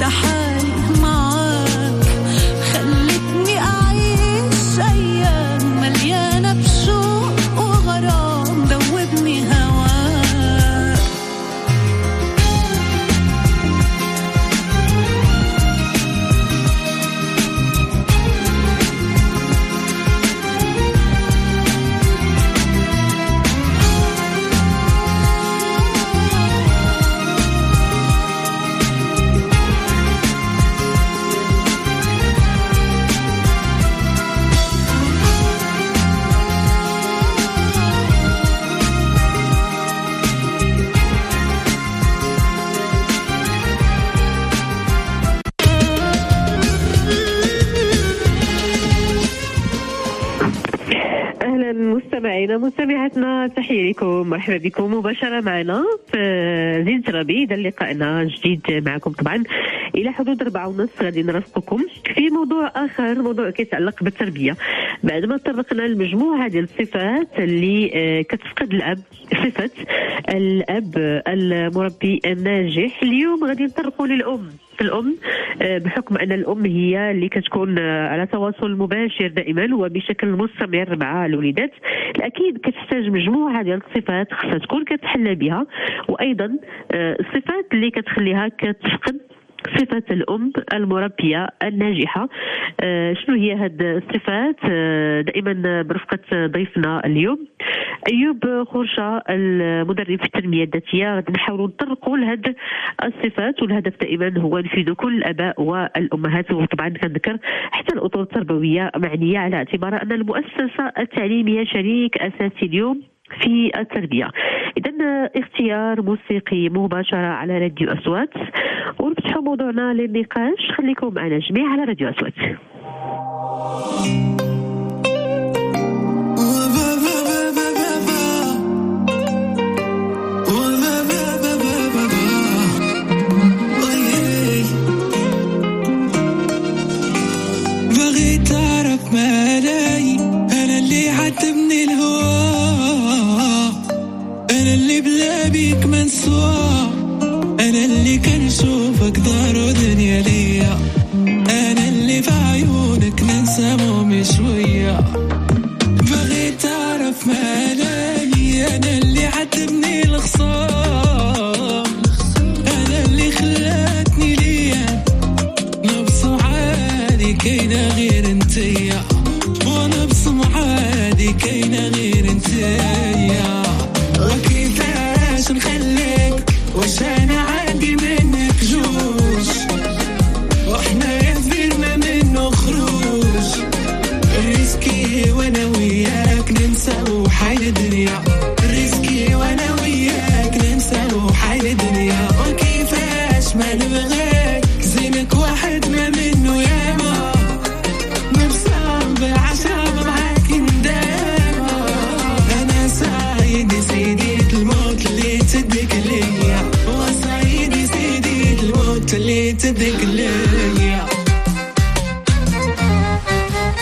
وحدة حالي معاك خلتني أعيش أيام مليانة بشوق وغرام دوبني هواك. مستمعينا مستمعاتنا تحية لكم، مرحبا بكم مباشرة معنا في زينة ربي. إذا لقائنا جديد معكم طبعا إلى حدود أربعة ونص غادي نرافقكم في موضوع آخر، موضوع كيتعلق بالتربية. بعد ما طرقنا لمجموعة ديال الصفات اللي كتفقد الأب، صفة الأب المربي الناجح، اليوم غادي نطرقوا للأم. الأم بحكم أن الأم هي اللي كتكون على تواصل مباشر دائما وبشكل مستمر مع الوليدات، الأكيد كتحتاج مجموعة ديال الصفات خصها تكون كتحلى بها، وأيضا الصفات اللي كتخليها كتفقد صفة الأم المربية الناجحة. آه شنو هي هاد الصفات؟ آه دائما برفقة ضيفنا اليوم أيوب خورشة المدرب في التنمية الذاتية. غادي نحاولوا نطرقوا لهاد الصفات، والهدف دائما هو نفيد كل الآباء والأمهات، وطبعا كنذكر حتى الأطر التربوية معنية، على اعتبار أن المؤسسة التعليمية شريك أساسي اليوم في التربية. إذن اختيار موسيقي مباشرة على راديو أصوات، ونفتحوا موضوعنا للنقاش. خليكم معنا جميع على راديو أصوات. بغيت أعرف ما علي، أنا اللي عتبني الهوى، أنا اللي بلا بيك منسوى، أنا اللي كنشوفك دار ودنيا ليا، أنا اللي في عيونك ننسى مومي شوية. بغيت أعرف ما علي، أنا اللي عتبني الخصام، أنا اللي خلاتني ليا نبصم عادي كاينة غير انتيا، ونبصم عادي كاينة غير انتيا. وكيفاش نخليك واش انا عندي منك جوج، واحنا يفيرنا منه خروج، ريسكي وانا وياك ننسى وحال الدنيا، ريسكي وانا وياك ننسى وحال الدنيا. وكيفاش ما نبغيك زينك واحد ما منه ياما، نبصم بالعشرة معاك نداما، انا سعيد سيدي الموت اللي تدك ليا، وسعيد سيدي الموت اللي تدك ليا.